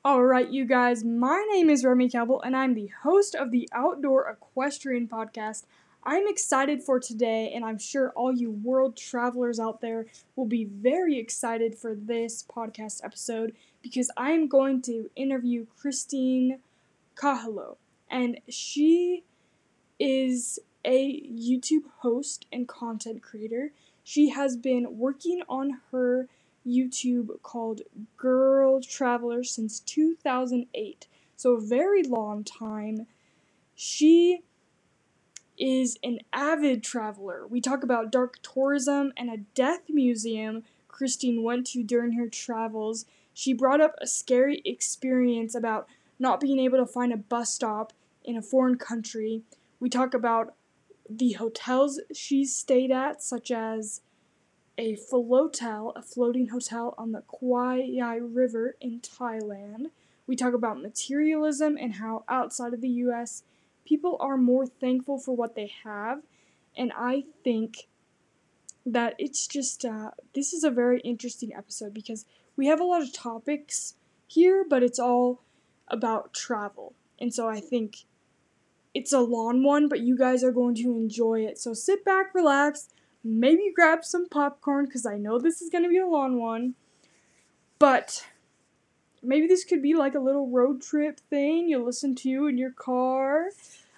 Alright, you guys, my name is Remy Cabell, and I'm the host of the Outdoor Equestrian Podcast. I'm excited for today, and I'm sure all you world travelers out there will be very excited for this podcast episode, because I am going to interview Christine Kahalo, and she is a YouTube host and content creator. She has been working on her YouTube called Girl Traveler since 2008, so a very long time. She is an avid traveler. We talk about dark tourism and a death museum Christine went to during her travels. She brought up a scary experience about not being able to find a bus stop in a foreign country. We talk about the hotels she's stayed at, such as a Floatel, a floating hotel on the Kwai Yai River in Thailand. We talk about materialism and how outside of the US, people are more thankful for what they have. And I think that it's just, this is a very interesting episode because we have a lot of topics here, but it's all about travel. And so I think it's a long one, but you guys are going to enjoy it. So sit back, relax, maybe grab some popcorn, because I know this is going to be a long one. But maybe this could be like a little road trip thing you listen to in your car.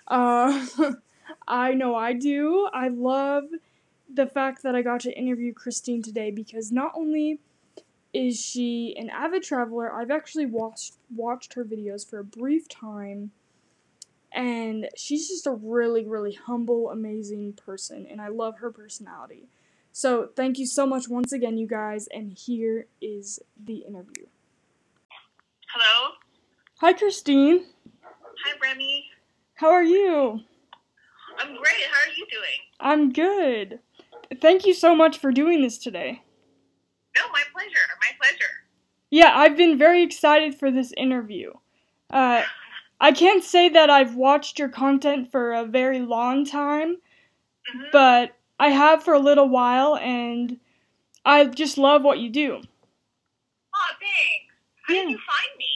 I know I do. I love the fact that I got to interview Christine today, because not only is she an avid traveler, I've actually watched her videos for a brief time. And she's just a really, really humble, amazing person, and I love her personality. So thank you so much once again, you guys, and here is the interview. Hello? Hi, Christine. Hi, Remy. How are you? I'm great. How are you doing? I'm good. Thank you so much for doing this today. No, my pleasure. My pleasure. Yeah, I've been very excited for this interview. I can't say that I've watched your content for a very long time, but I have for a little while, and I just love what you do. Oh, thanks. How did you find me?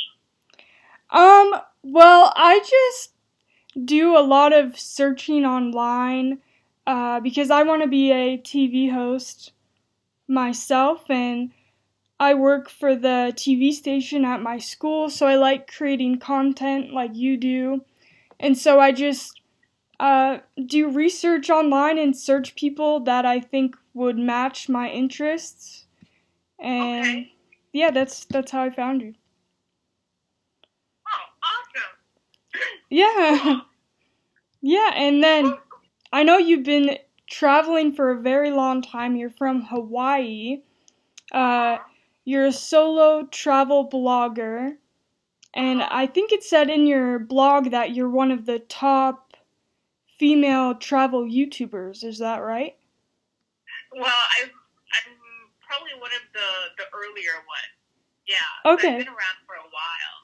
Well, I just do a lot of searching online, because I want to be a TV host myself, and I work for the TV station at my school, so I like creating content like you do. And so I just do research online and search people that I think would match my interests. And yeah, that's how I found you. Oh, awesome. Yeah. Yeah, and then I know you've been traveling for a very long time. You're from Hawaii. You're a solo travel blogger, and I think it said in your blog that you're one of the top female travel YouTubers. Is that right? Well, I'm probably one of the earlier ones. Yeah. Okay. I've been around for a while.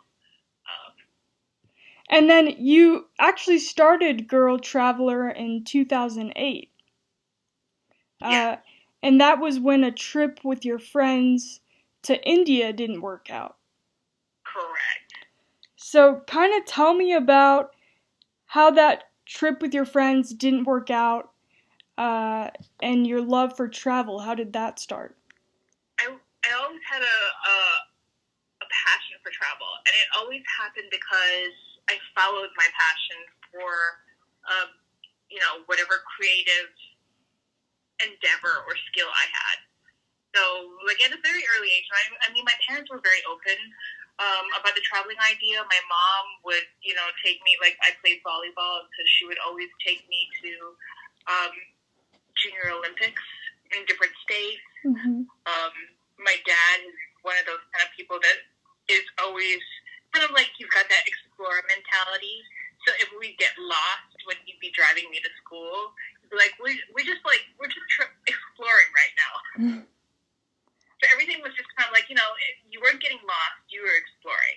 And then you actually started Girl Traveler in 2008. Yeah. And that was when a trip with your friends to India didn't work out. Correct. So kind of tell me about how that trip with your friends didn't work out, and your love for travel. How did that start? I always had a passion for travel, and it always happened because I followed my passion for, whatever creative endeavor or skill I had. So, like, at a very early age, I mean, my parents were very open about the traveling idea. My mom would, take me, like, I played volleyball, so she would always take me to Junior Olympics in different states. Mm-hmm. My dad is one of those kind of people that is always kind of like, he's got that explorer mentality. So if we get lost when he'd be driving me to school, he'd be like, we're just exploring right now. Mm-hmm. So everything was just kind of like, you weren't getting lost, you were exploring.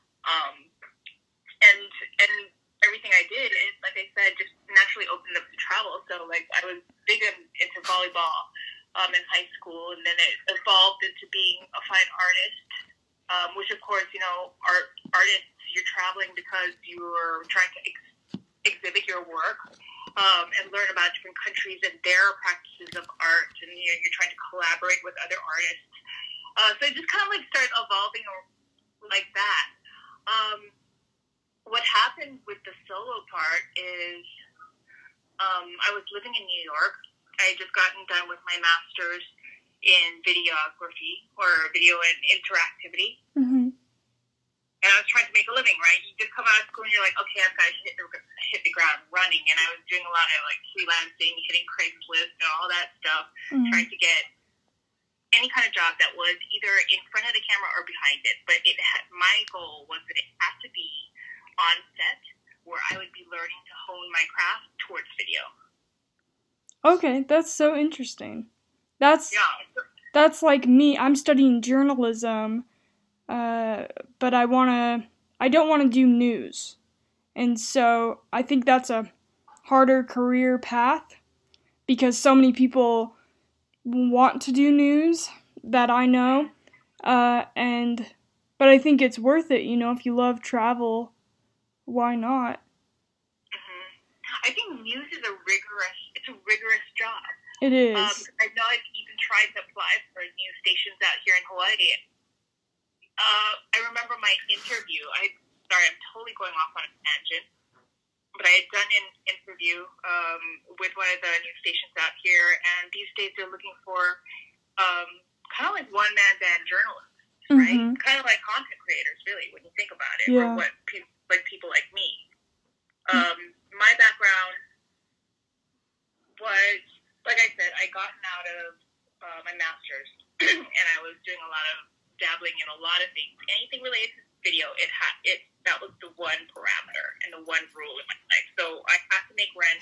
And everything I did, like I said, just naturally opened up to travel. So, like, I was big into volleyball in high school, and then it evolved into being a fine artist, which, of course, artists, you're traveling because you're trying to exhibit your work and learn about different countries and their practices of art, and you're trying to collaborate with other artists. So it just kind of like started evolving like that. What happened with the solo part is I was living in New York. I had just gotten done with my master's in videography or video and interactivity. Mm-hmm. And I was trying to make a living, right? You just come out of school and you're like, okay, I've got to hit the ground running. And I was doing a lot of like freelancing, hitting Craigslist and all that stuff, trying to get any kind of job that was either in front of the camera or behind it. But my goal was that it had to be on set where I would be learning to hone my craft towards video. Okay, that's so interesting. That's like me. I'm studying journalism. But I don't want to do news. And so I think that's a harder career path because so many people want to do news that I know. But I think it's worth it, if you love travel, why not? Mm-hmm. I think news is a rigorous job. It is. I know I've even tried to apply for news stations out here in Hawaii. I remember my interview. I'm totally going off on a tangent, but I had done an interview with one of the news stations out here, and these days they're looking for kind of like one-man band journalists, right? Kind of like content creators, really, when you think about it, or what people like me. My background was, like I said, I gotten out of my master's, and I was doing a lot of dabbling in a lot of things. Anything related to video, that was the one parameter and the one rule in my life. So I had to make rent,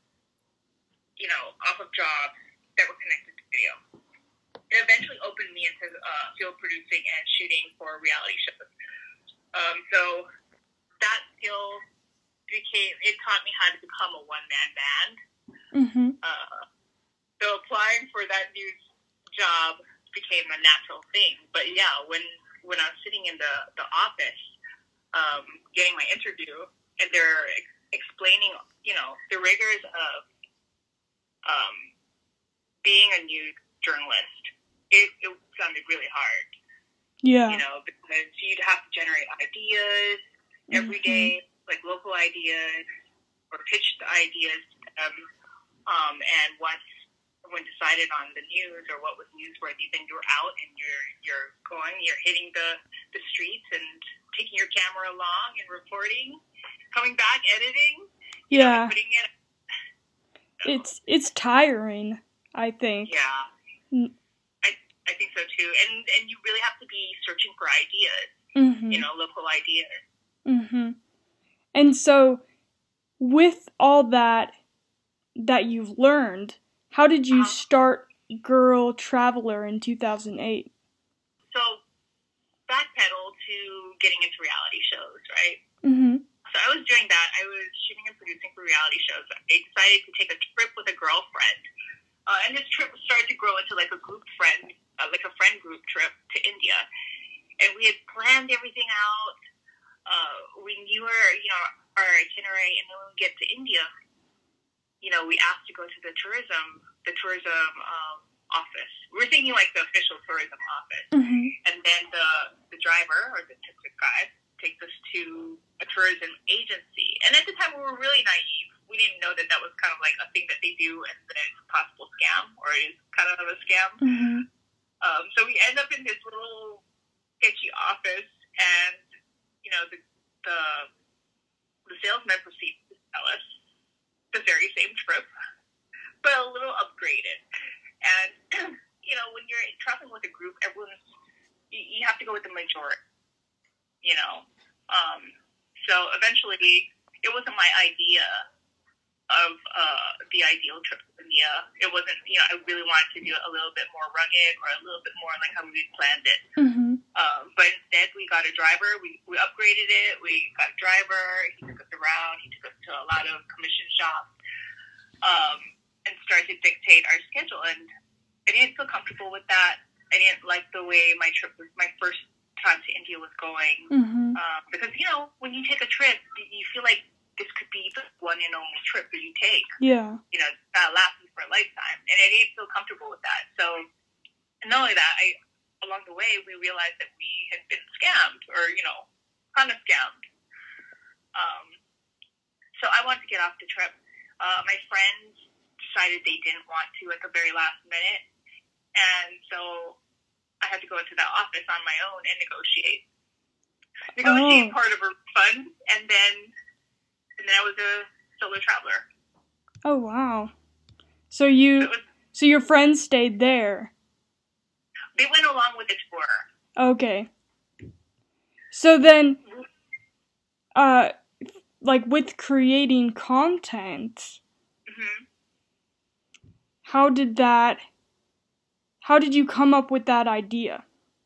off of jobs that were connected to video. It eventually opened me into field producing and shooting for reality shows. So that skill taught me how to become a one-man band. Mm-hmm. So applying for that news job became a natural thing. But yeah, when I was sitting in the office, getting my interview, and they're explaining, the rigors of being a news journalist, it sounded really hard. Yeah. Because you'd have to generate ideas every day, like local ideas, or pitch the ideas to them. And when decided on the news or what was newsworthy, then you're out and you're hitting the streets and taking your camera along and reporting, coming back, editing, putting it. So, it's tiring, I think. Yeah. I think so too. And you really have to be searching for ideas, local ideas. Mm-hmm. And so with all that you've learned, how did you start Girl Traveler in 2008? So, backpedal to getting into reality shows, right? Mm-hmm. So I was doing that. I was shooting and producing for reality shows. I decided to take a trip with a girlfriend. And this trip started to grow into like a group friend, like a friend group trip to India. And we had planned everything out. We knew our itinerary. And then when we get to India, we asked to go to the tourism office. We were thinking like the official tourism office. Mm-hmm. And then the driver or the tuk-tuk guy takes us to a tourism agency. And at the time we were really naive. We didn't know that was kind of like a thing that they do and that it's a possible scam or is kind of a scam. Mm-hmm. So we end up in this little sketchy office, and the salesman proceeds to sell us the very same trip, but a little upgraded. And when you're traveling with a group, you have to go with the majority. So eventually, it wasn't my idea of the ideal trip to India. It wasn't, I really wanted to do it a little bit more rugged or a little bit more like how we planned it. Mm-hmm. But instead, we got a driver. We upgraded it. We got a driver. He took us around. He took us to a lot of commission shops and started to dictate our schedule. And I didn't feel comfortable with that. I didn't like the way my first plan to India was going. Mm-hmm. Because, you know, when you take a trip, you feel like this could be the one and only trip that you take. Yeah. You know, that lasts you for a lifetime. And I didn't feel comfortable with that. So, and not only that, along the way, we realized that we had been scammed or, you know, kind of scammed. So I wanted to get off the trip. My friends decided they didn't want to at the very last minute. And so I had to go into that office on my own and negotiate part of a refund. And then I was a solo traveler. Oh, wow. So your friends stayed there? They went along with the tour. Okay. So then, like with creating content, mm-hmm. how did you come up with that idea?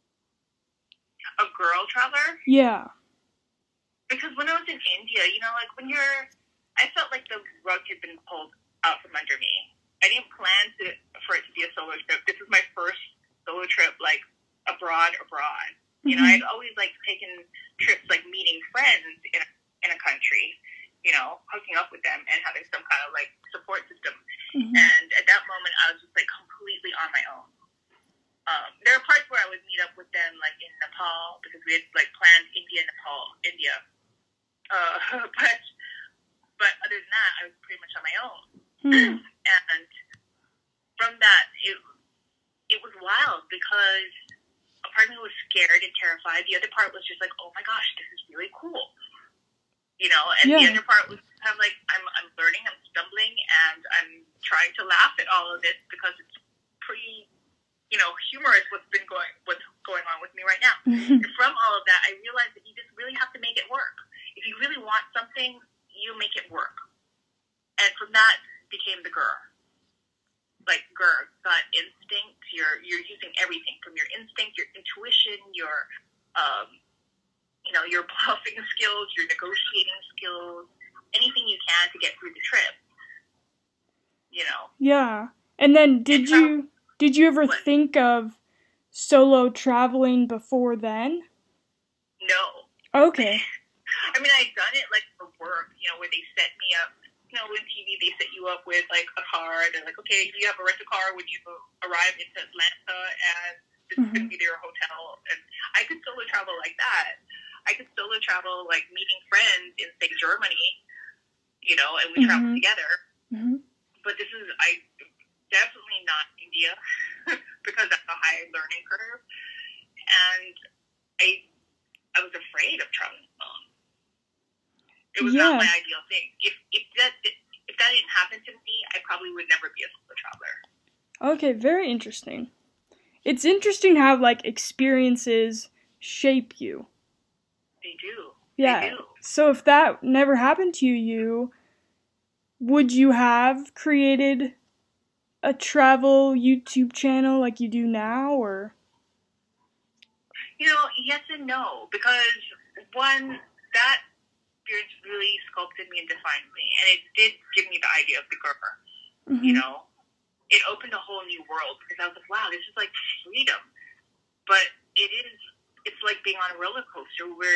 A girl traveler? Yeah. Because when I was in India, you know, like I felt like the rug had been pulled out from under me. I didn't plan for it to be a solo trip. This was my first solo trip, like abroad. You know, I'd always like taken trips, like meeting friends in a country, you know, hooking up with them and having some kind of like support system. Mm-hmm. And at that moment, I was just like completely on my own. There are parts where I would meet up with them, like in Nepal, because we had like planned India. But other than that, I was pretty much on my own. Mm-hmm. And from that, it was wild because a part of me was scared and terrified. The other part was just like, oh my gosh, this is really cool. You know, and the other part was kind of like, I'm learning, I'm stumbling, and I'm trying to laugh at all of this because it's pretty, you know, humorous what's going on with me right now. And from all of that, I realized that you just really have to make it work. If you really want something, you make it work. And from that became the GER. Like GER, gut instinct. You're using everything from your instinct, your intuition, your your bluffing skills, your negotiating skills, anything you can to get through the trip. You know. Yeah. And then did you ever think of solo traveling before then? No. Okay. I mean, I'd done it like for work, you know, where they set me up. You know, with TV, they set you up with like a car. They're like, okay, you have a rental car when you arrive into Atlanta, and this is going to be your hotel. And I could solo travel like that. I could solo travel like meeting friends in, say, Germany, you know, and we travel together. Mm-hmm. But this is definitely not India because that's a high learning curve, and I was afraid of traveling alone. It was not my ideal thing. If that didn't happen to me, I probably would never be a solo traveler. Okay, very interesting. It's interesting how like experiences shape you. They do. Yeah. They do. So if that never happened to you, would you have created a travel YouTube channel like you do now, or? You know, yes and no, because one, that experience really sculpted me and defined me, and it did give me the idea of the GER. Mm-hmm. You know, it opened a whole new world because I was like, wow, this is like freedom. But it's like being on a roller coaster where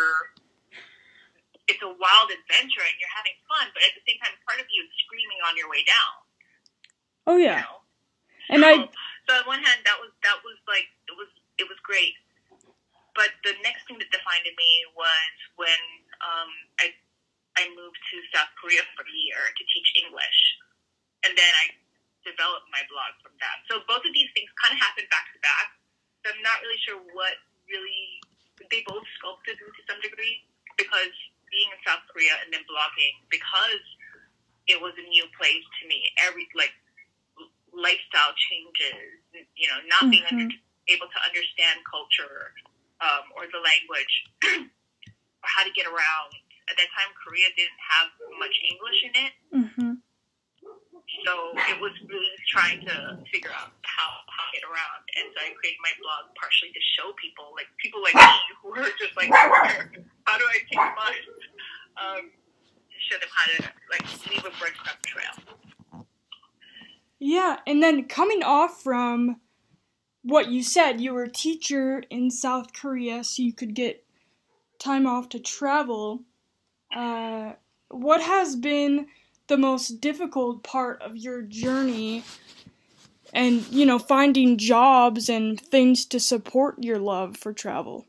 it's a wild adventure and you're having fun, but at the same time, part of you is screaming on your way down. Oh yeah. You know? So on one hand, that was like it was great. But the next thing that defined me was when I moved to South Korea for a year to teach English, and then I developed my blog from that. So both of these things kind of happened back to back. So I'm not really sure what really they both sculpted me to some degree, because being in South Korea and then blogging, because it was a new place to me. Lifestyle changes, you know, not being able to understand culture or the language or how to get around. At that time, Korea didn't have much English in it. Mm-hmm. So it was really trying to figure out how to get around. And so I created my blog partially to show people like me who were just like, how do I change mine? Show them how to like leave a breadcrumb trail. Yeah, and then coming off from what you said, you were a teacher in South Korea, so you could get time off to travel. What has been the most difficult part of your journey and, finding jobs and things to support your love for travel?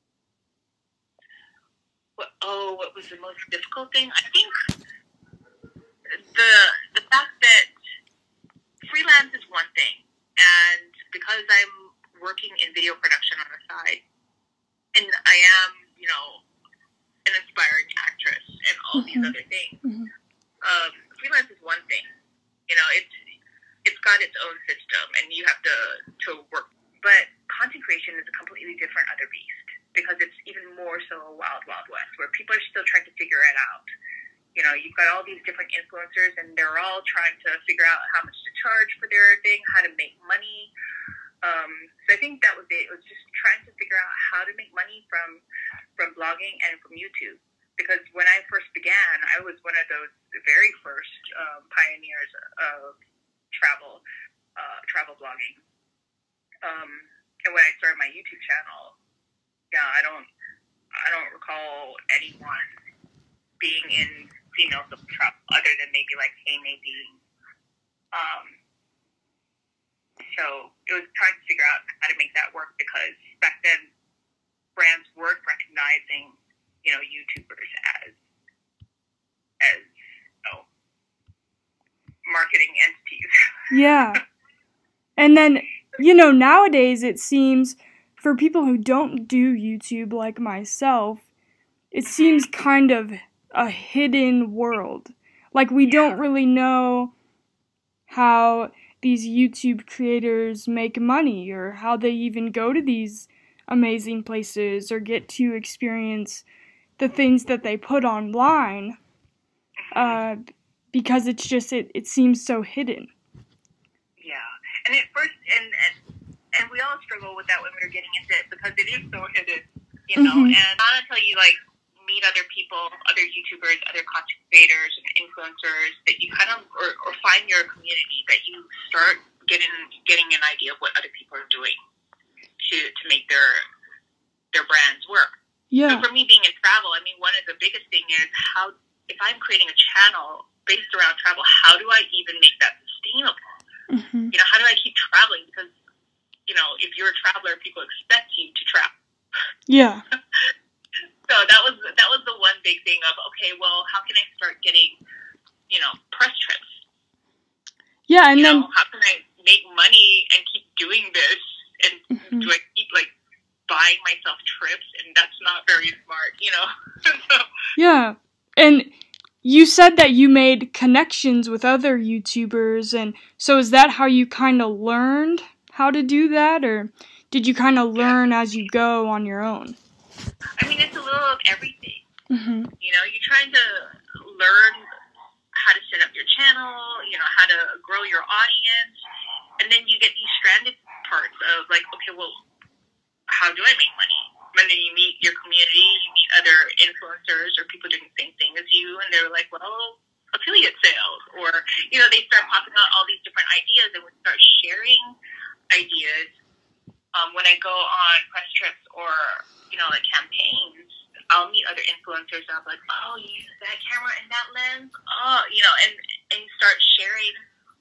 What was the most difficult thing? I think the fact that freelance is one thing, and because I'm working in video production on the side, and I am, an aspiring actress and all these other things, freelance is one thing. It's got its own system, and you have to work. But content creation is a completely different other beast, because it's even more so a wild, wild west, where people are still trying to figure it out. You've got all these different influencers, and they're all trying to figure out how much to charge for their thing, how to make money. So I think that was it. It was just trying to figure out how to make money from blogging and from YouTube. Because when I first began, I was one of those very first pioneers of travel blogging. And when I started my YouTube channel, I don't recall anyone being in female travel other than maybe like Hey Nadine. So it was trying to figure out how to make that work, because back then brands weren't recognizing, YouTubers as marketing entities. Yeah. And then, nowadays it seems for people who don't do YouTube like myself, it seems kind of a hidden world. Like, we don't really know how these YouTube creators make money, or how they even go to these amazing places or get to experience the things that they put online, because it's just, it seems so hidden. Yeah. And at first, and we all struggle with that when we were getting into it, because it is so hidden, and not until you meet other people, other YouTubers, other content creators and influencers, that you kind of, or find your community, that you start getting an idea of what other people are doing to make their brands work. Yeah. So for me, being in travel, one of the biggest thing is how, if I'm creating a channel based around travel, how do I even make that sustainable? How do I keep traveling? Because, if you're a traveler, people expect you to travel. Yeah. So that was the one big thing of, okay, well, how can I start getting, press trips? Yeah, and then how can I make money and keep doing this? And do I keep buying myself trips? And that's not very smart, So, yeah, and you said that you made connections with other YouTubers, and so is that how you kind of learned how to do that, or did you kind of learn as you go on your own? It's a little of everything. You're trying to learn how to set up your channel, how to grow your audience, and then you get these stranded parts of okay, well, how do I make money? And then you meet your community, you meet other influencers or people doing the same thing as you, and they're like, well, affiliate sales, or they start popping out all these different ideas, and we start sharing ideas. When I go on press trips or campaigns, I'll meet other influencers, and I'll be like, oh, you use that camera and that lens, and you start sharing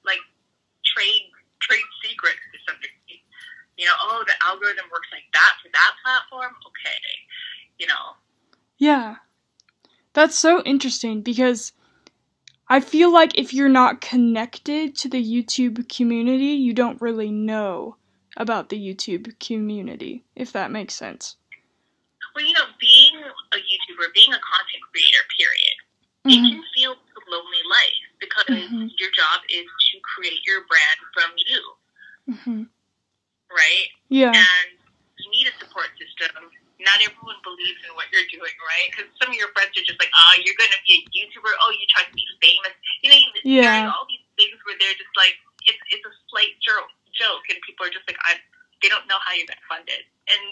trade secrets to some degree. The algorithm works like that for that platform. Okay, Yeah, that's so interesting, because I feel like if you're not connected to the YouTube community, you don't really know about the YouTube community, if that makes sense. Well, being a YouTuber, being a content creator, period, it can feel a lonely life, because your job is to create your brand from you. Right? Yeah. And you need a support system. Not everyone believes in what you're doing, right? Because some of your friends are just like, you're going to be a YouTuber. Oh, you're trying to be famous. There's all these things where they're just like, it's a slight joke, and people are just like, they don't know how you got funded. And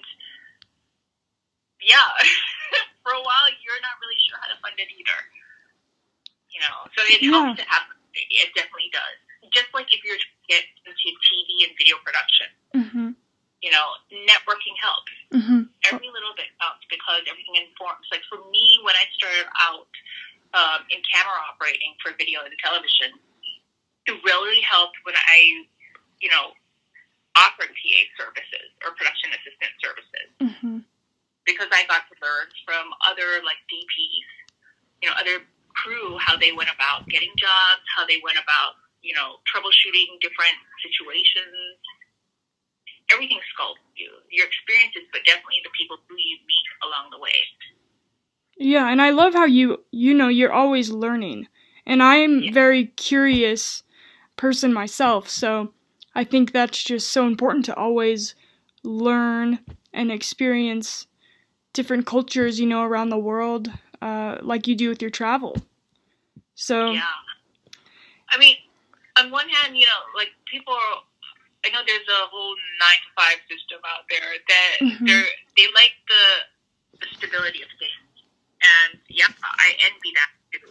for a while, you're not really sure how to fund it either. So it helps to have, it definitely does. Just like if you're to get into TV and video production. Networking helps. Mm-hmm. Every little bit helps because everything informs. Like for me, when I started out in camera operating for video and television, it really helped when I, offered PA services or production assistant services. Mm-hmm. Because I got to learn from other DPs, other crew, how they went about getting jobs, how they went about, troubleshooting different situations. Everything sculpts you, your experiences, but definitely the people who you meet along the way. Yeah, and I love how you're always learning. And I'm very curious person myself, so I think that's just so important to always learn and experience different cultures, around the world, like you do with your travel. So yeah, I mean, on one hand, people are, I know there's a whole 9-to-5 system out there that they like the stability of things, and I envy that too.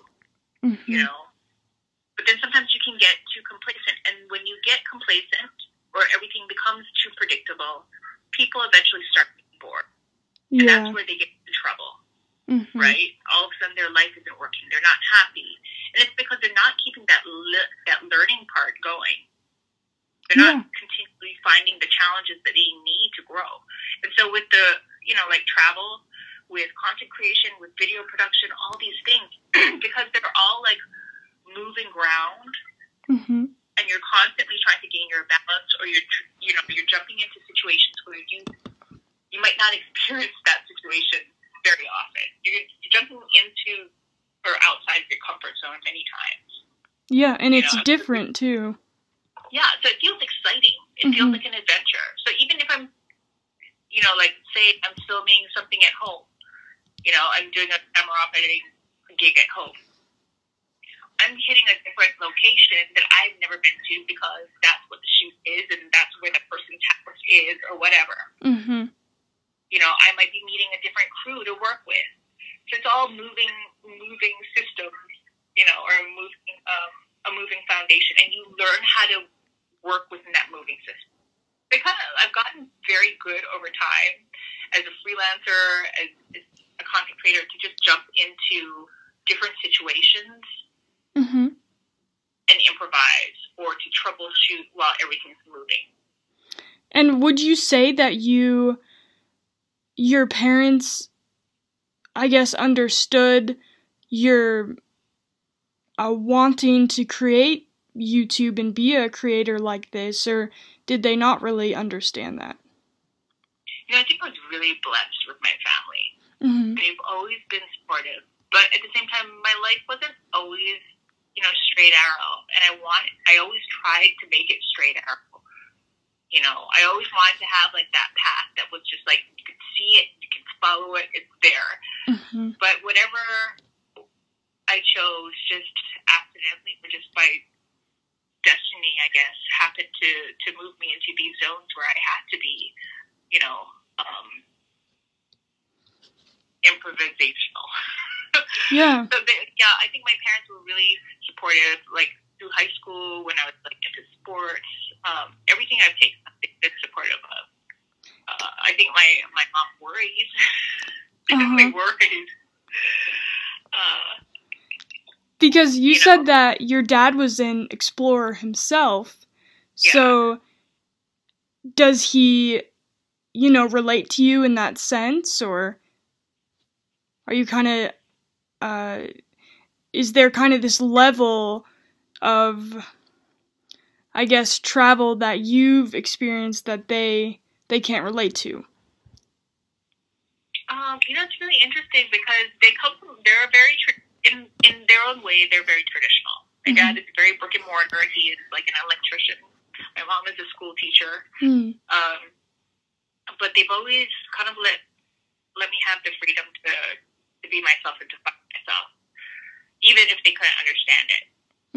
But then sometimes you can get too complacent, and when you get complacent or everything becomes too predictable, people eventually start getting bored. And that's where they get into trouble, right? All of a sudden their life isn't working. They're not happy. And it's because they're not keeping that learning part going. They're not continually finding the challenges that they need to grow. And so with the, travel, with content creation, with video production, all these things, because they're all moving ground, and you're constantly trying to gain your balance, or you're jumping into situations where you might not experience that situation very often. You're jumping into or outside of your comfort zone many times. Yeah, and it's different too. Yeah, so it feels exciting. It feels like an adventure. So even if I'm, say I'm filming something at home, I'm doing a camera operating gig at home, I'm hitting a different location that I've never been to because that's what the shoot is and that's where the person's house is or whatever. I might be meeting a different crew to work with. So it's all moving systems, or a moving foundation, and you learn how to work within that moving system. Because I've gotten very good over time as a freelancer, as a content creator, to just jump into different situations and improvise or to troubleshoot while everything's moving. And would you say that your parents, I guess, understood your wanting to create YouTube and be a creator like this, or did they not really understand that? I think I was really blessed with my family. They've always been supportive, but at the same time, my life wasn't always, straight arrow, and I always tried to make it straight arrow. I always wanted to have that path that was just you could see it, you can follow it, it's there. But whatever I chose, just accidentally or just by destiny, I guess, happened to move me into these zones where I had to be, improvisational. Yeah. So I think my parents were really supportive, through high school when I was into sports. Everything I've taken, they've been supportive of. I think my mom worries. Definitely worries. Because you said that your dad was an explorer himself. Yeah. So does he, relate to you in that sense, or are you kind of, is there kind of this level of, I guess, travel that you've experienced that they can't relate to? It's really interesting because they're very, in their own way, they're very traditional. My dad is very brick and mortar. He is an electrician. My mom is a school teacher. But they've always kind of let me have the freedom to be myself and to find myself, even if they couldn't understand it.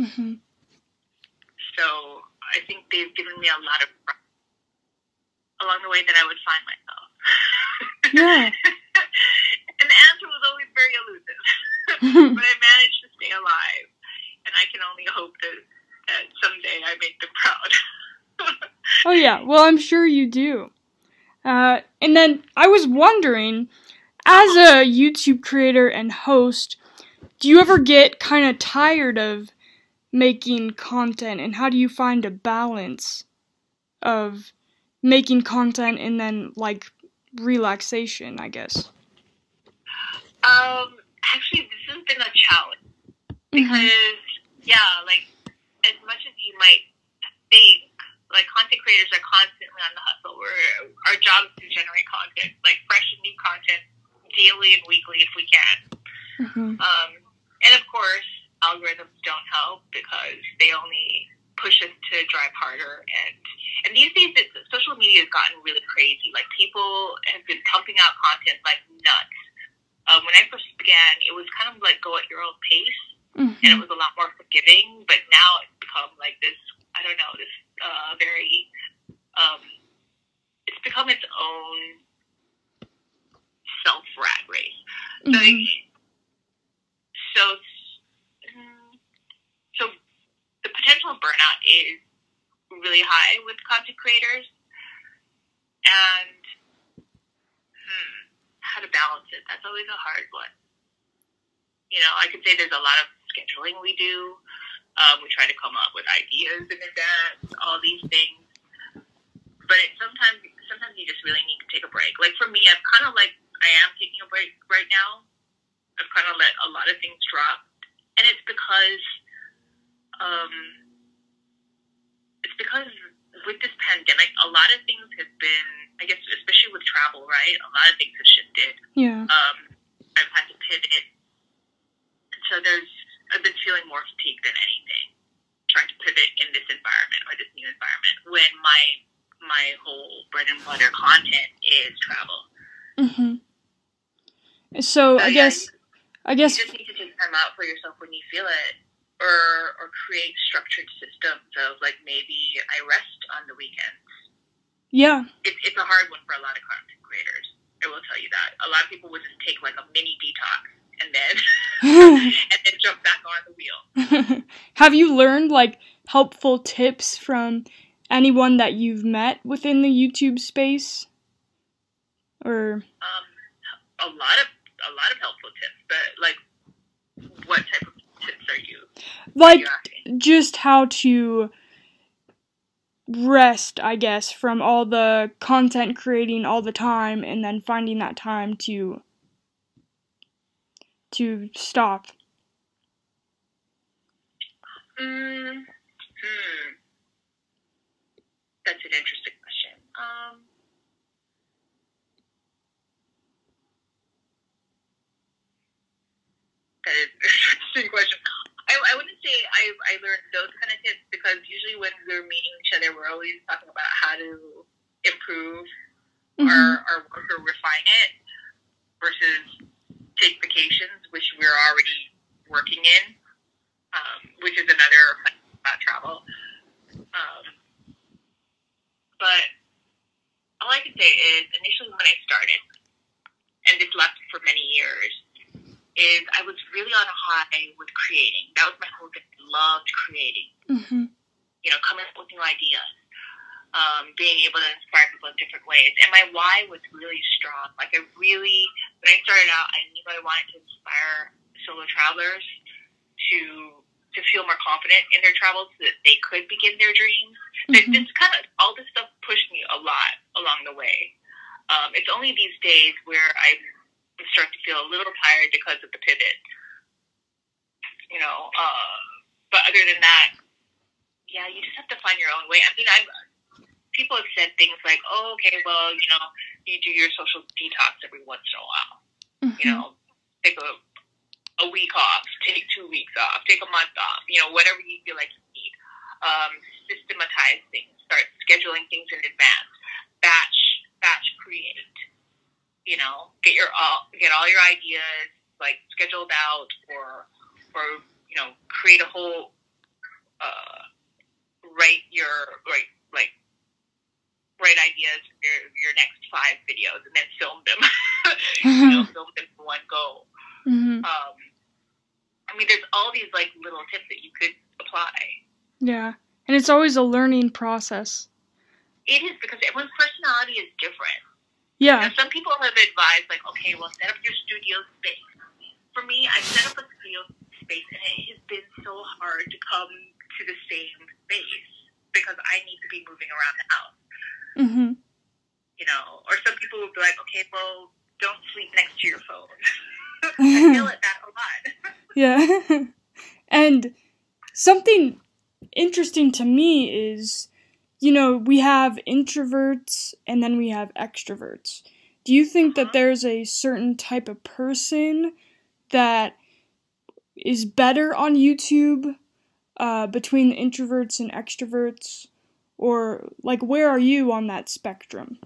So I think they've given me a lot of along the way that I would find myself. Yeah. And the answer was always very elusive. But I managed to stay alive. And I can only hope that someday I make them proud. Oh, yeah. Well, I'm sure you do. And then I was wondering, as a YouTube creator and host, do you ever get kind of tired of making content, and how do you find a balance of making content and then, like, relaxation, I guess? Actually, this has been a challenge because, like, as much as you might think, like, content creators are constantly on the hustle. Our job is to generate content, like, fresh and new content daily and weekly if we can. And of course, algorithms don't help because they only push us to drive harder. And these days, social media has gotten really crazy. Like, people have been pumping out content like nuts. When I first began, it was kind of like go at your own pace, and it was a lot more forgiving. But now it's become like this, I don't know, this very, it's become its own self-rat race. So the potential of burnout is really high with content creators, and how to balance it, that's always a hard one. You know, I could say there's a lot of scheduling we do. We try to come up with ideas in advance, all these things. But sometimes you just really need to take a break. Like, for me, I am taking a break right now. I've kind of let a lot of things drop. And it's because with this pandemic, a lot of things have been, I guess, especially with travel, right? A lot of things have shifted. Yeah. I've had to pivot. And so I've been feeling more fatigued than anything, trying to pivot in this environment or this new environment when my whole bread and butter content is travel. So I guess you just need to take time out for yourself when you feel it, or create structured systems of, like, maybe I rest on the weekends. Yeah. It's a hard one for a lot of content creators. I will tell you that. A lot of people would just take, like, a mini detox and then jump back on the wheel. Have you learned, like, helpful tips from anyone that you've met within the YouTube space? Or a lot of helpful tips, but, like, what type of tips are you asking? Just how to rest, I guess, from all the content creating all the time, and then finding that time to stop. That's an interesting question. That is an interesting question. I wouldn't say I learned those kind of tips, because usually when we're meeting each other, we're always talking about how to improve our work or refine it, versus take vacations, which we're already working in, which is another thing about travel. But all I can say is, initially when I started, and this lasted for many years, is I was really on a high with creating. That was my whole thing. I loved creating. You know, coming up with new ideas, being able to inspire people in different ways. And my why was really strong. Like, when I started out, I knew I wanted to inspire solo travelers to feel more confident in their travels so that they could begin their dreams. All this stuff pushed me a lot along the way. It's only these days where I start to feel a little tired because of the pivot. You know, but other than that, yeah, you just have to find your own way. I mean, people have said things like, oh, okay, well, you know, you do your social detox every once in a while. You know, take a week off, take 2 weeks off, take a month off, you know, whatever you feel like you need. Systematize things, start scheduling things in advance, batch create, you know, get all your ideas, like, scheduled out, or you know, create a whole, write ideas for your next 5 videos, and then film them, you know, film them in one go. I mean, there's all these, like, little tips that you could apply. Yeah, and it's always a learning process. It is, because everyone's personality is different. Yeah. Now, some people have advised, like, okay, well, set up your studio space. For me, I set up a studio space, and it has been so hard to come to the same space because I need to be moving around the house. Mm-hmm. You know, or some people would be like, okay, well, don't sleep next to your phone. I feel that a lot. Yeah. And something interesting to me is, you know, we have introverts and then we have extroverts. Do you think that there's a certain type of person that is better on YouTube between the introverts and extroverts? Or, like, where are you on that spectrum?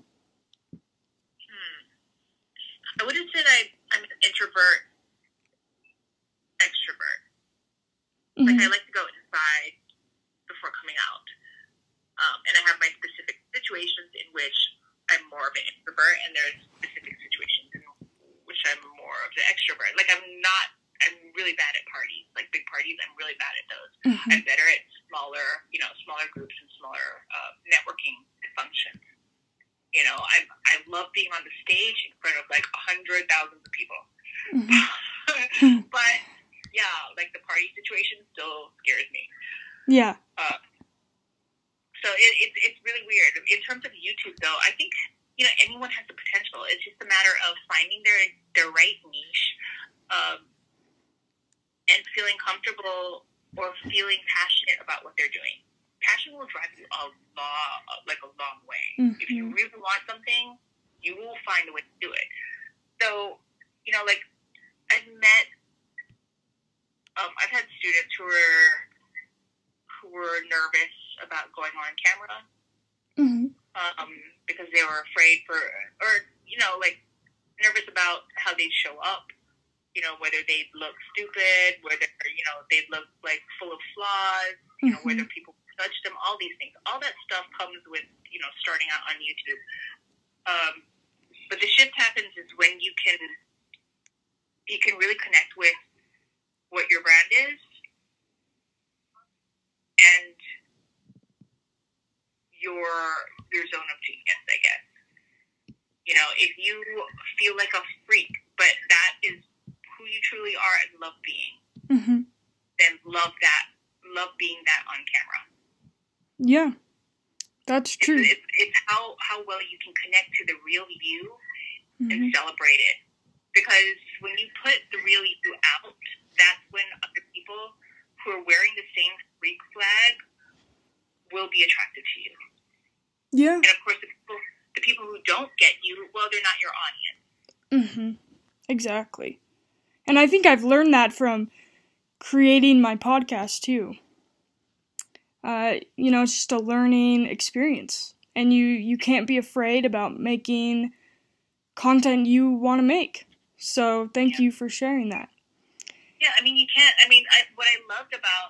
I wouldn't say that I'm an introvert, extrovert. Mm-hmm. Like, I like to go inside before coming out. And I have my specific situations in which I'm more of an introvert, and there's specific situations in which I'm more of the extrovert. Like, I'm really bad at parties. Like, big parties, I'm really bad at those. Mm-hmm. I'm better at smaller groups and smaller networking functions. You know, I love being on the stage in front of, like, 100,000 people. Mm-hmm. But, yeah, like, the party situation still scares me. Yeah. So it's really weird. In terms of YouTube, though, I think, you know, anyone has the potential. It's just a matter of finding their right niche and feeling comfortable or feeling passionate about what they're doing. Passion will drive you a long way. Mm-hmm. If you really want something, you will find a way to do it. So, you know, like, I've had students who were nervous about going on camera, mm-hmm. Because they were afraid nervous about how they'd show up, you know, whether they'd look stupid, whether, you know, they'd look like full of flaws, you know, whether people judge them, all these things. All that stuff comes with, you know, starting out on YouTube. But the shift happens is when you can really connect with what your brand is and your zone of genius, I guess. You know, if you feel like a freak, but that is who you truly are and love being, mm-hmm. then love being that on camera. Yeah, that's true. It's how well you can connect to the real you, mm-hmm. and celebrate it. Because when you put the real you out, that's when other people who are wearing the same freak flag will be attracted to you. Yeah. And of course, the people who don't get you, well, they're not your audience. Mm-hmm. Exactly. And I think I've learned that from creating my podcast, too. You know, it's just a learning experience. And you can't be afraid about making content you want to make. So thank you for sharing that. Yeah, I mean, you can't. I mean, what I loved about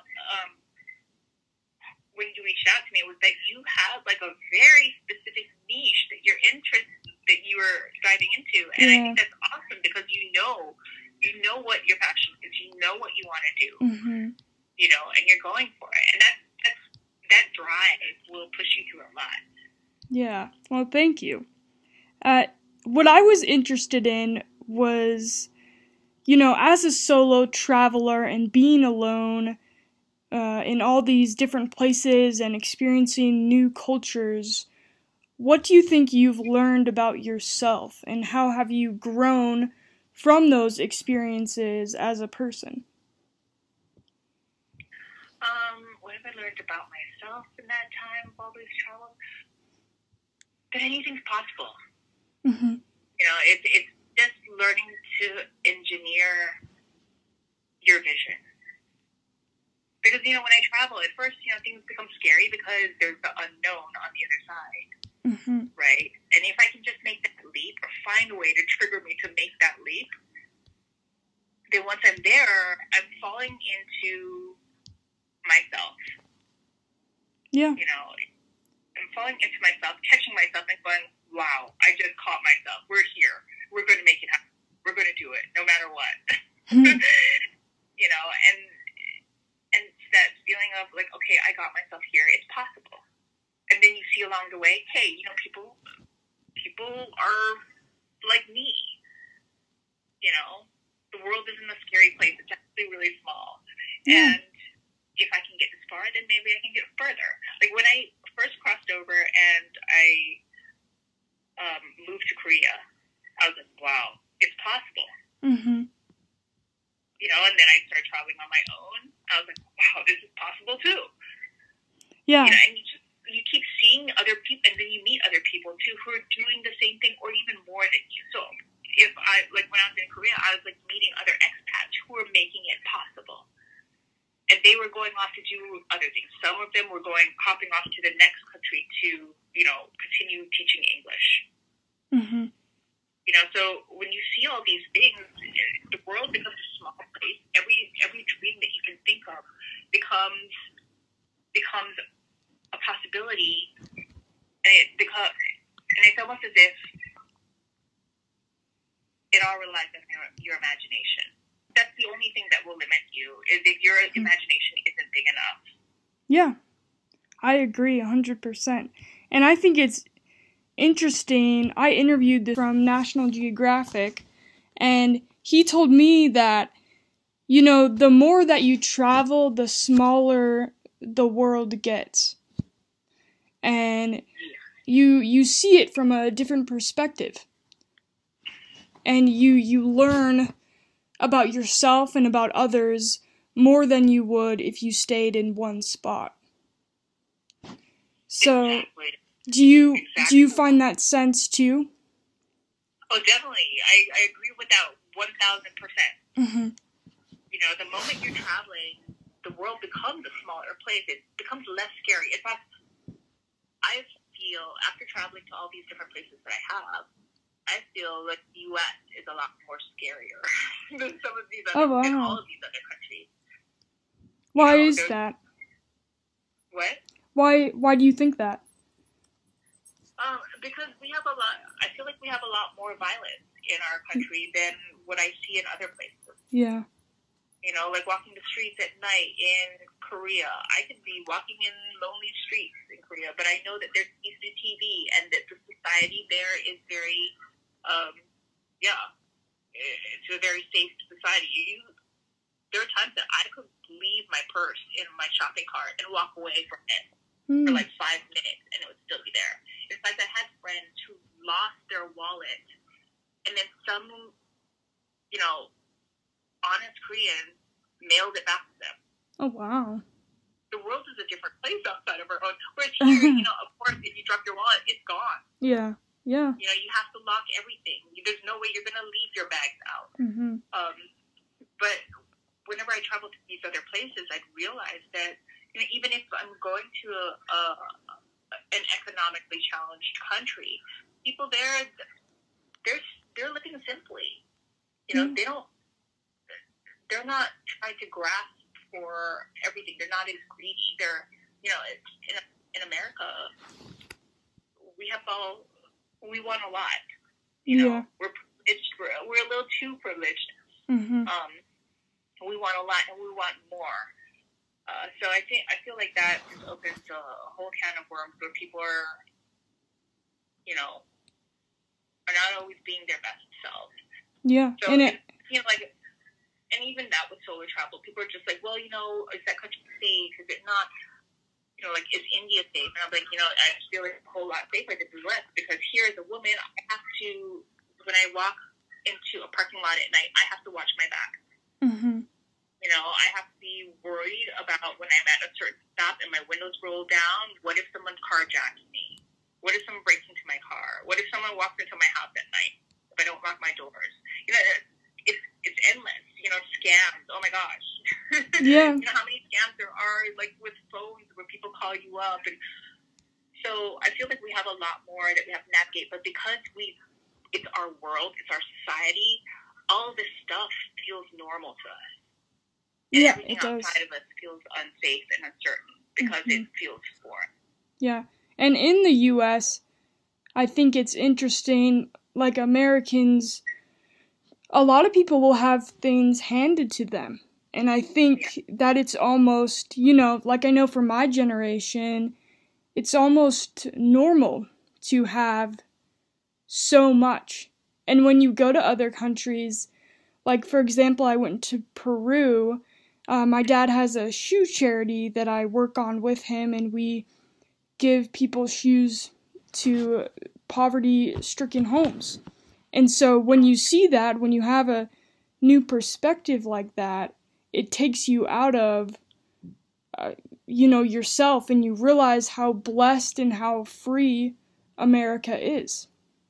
when you reached out to me was that you have, like, a very specific niche that you're interested, that you were diving into. And I think that's awesome because you know what your passion is. You know what you want to do. Mm-hmm. You know, and you're going for it. And that drive will push you through a lot. Yeah. Well, thank you. What I was interested in was, you know, as a solo traveler and being alone in all these different places and experiencing new cultures, what do you think you've learned about yourself, and how have you grown from those experiences as a person? What have I learned about myself in that time of all these travels? That anything's possible. Mm-hmm. You know, it's just learning to engineer your vision. Because, you know, when I travel, at first, you know, things become scary because there's the unknown on the other side. Mm-hmm. Right? And if I can just make that leap or find a way to trigger me to make that leap, then once I'm there, I'm falling into myself. Yeah. You know, I'm falling into myself, catching myself and going, wow, I just caught myself. We're here. We're going to make it happen. We're going to do it no matter what. Mm-hmm. You know, and that feeling of, like, okay, I got myself here. It's possible. And then you see along the way, hey, you know, people are like me. You know, the world isn't a scary place. It's actually really small. Yeah. And if I can get this far, then maybe I can get further. Like when I first crossed over and I moved to Korea, I was like, wow, it's possible. Mm-hmm. You know, and then I started traveling on my own. I was like, wow, this is possible too. Yeah. You know, and you keep seeing other people, and then you meet other people too who are doing the same thing or even more than you. So if I, like when I was in Korea, I was like meeting other expats who were making it possible. And they were going off to do other things. Some of them were hopping off to the next country to, you know, continue teaching English. Mm-hmm. You know, so when you see all these things, the world becomes a small place. Every dream that you can think of becomes a possibility, and it's almost as if it all relies on your imagination. That's the only thing that will limit you, is if your imagination isn't big enough. Yeah, I agree 100%. And I think it's interesting. I interviewed this from National Geographic, and he told me that, you know, the more that you travel, the smaller the world gets. And you see it from a different perspective. And you learn about yourself and about others more than you would if you stayed in one spot. So, Exactly. do you find that sense too? Oh, definitely. I agree with that 1,000%. Mm-hmm. You know, the moment you're traveling, the world becomes a smaller place. It becomes less scary. In fact, I feel, after traveling to all these different places that I feel like the U.S. is a lot more scarier than some of these other, than all of these other countries. Why is that? What? Why do you think that? Because we have a lot. I feel like we have a lot more violence in our country than what I see in other places. Yeah. You know, like walking the streets at night in Korea. I could be walking in lonely streets in Korea, but I know that there's CCTV and that the society there is very, it's a very safe society. There are times that I could leave my purse in my shopping cart and walk away from it for like 5 minutes, and it would still be there. In fact, I had friends who lost their wallet, and then some, you know, honest Koreans mailed it back to them. Oh, wow. The world is a different place outside of our own. Whereas here, you know, of course, if you drop your wallet, it's gone. Yeah. Yeah. You know, you have to lock everything. There's no way you're going to leave your bags out. Mm-hmm. But whenever I travel to these other places, I'd realize that, you know, even if I'm going to an economically challenged country, people there, they're living simply. You know, they're not trying to grasp for everything. They're not as greedy. They're, you know, in America, we want a lot. You know, we're privileged. We're a little too privileged. Mm-hmm. We want a lot, and we want more. So I feel like that just opens a whole can of worms where people are, you know, are not always being their best selves. Yeah, so and you know, like, and even that with solo travel, people are just like, well, you know, is that country safe? Is it not? You know, like, is India safe? And I'm like, you know, I feel like a whole lot safer than the U.S. because here as a woman, I have to, when I walk into a parking lot at night, I have to watch my back. Mm-hmm. You know, I have to be worried about when I'm at a certain stop and my windows roll down, what if someone carjacks me? What if someone breaks into my car? What if someone walks into my house at night if I don't lock my doors? You know, it's endless. You know, scams. Oh my gosh. Yeah. You know how many scams there are, like with phones where people call you up, and so I feel like we have a lot more that we have to navigate. But because it's our world, it's our society, all this stuff feels normal to us. And everything outside of us feels unsafe and uncertain because it feels foreign. Yeah. And in the U.S., I think it's interesting, like Americans, a lot of people will have things handed to them. And I think that it's almost, you know, like I know for my generation, it's almost normal to have so much. And when you go to other countries, like for example, I went to Peru. My dad has a shoe charity that I work on with him, and we give people shoes to poverty-stricken homes. And so when you see that, when you have a new perspective like that, it takes you out of, yourself, and you realize how blessed and how free America is.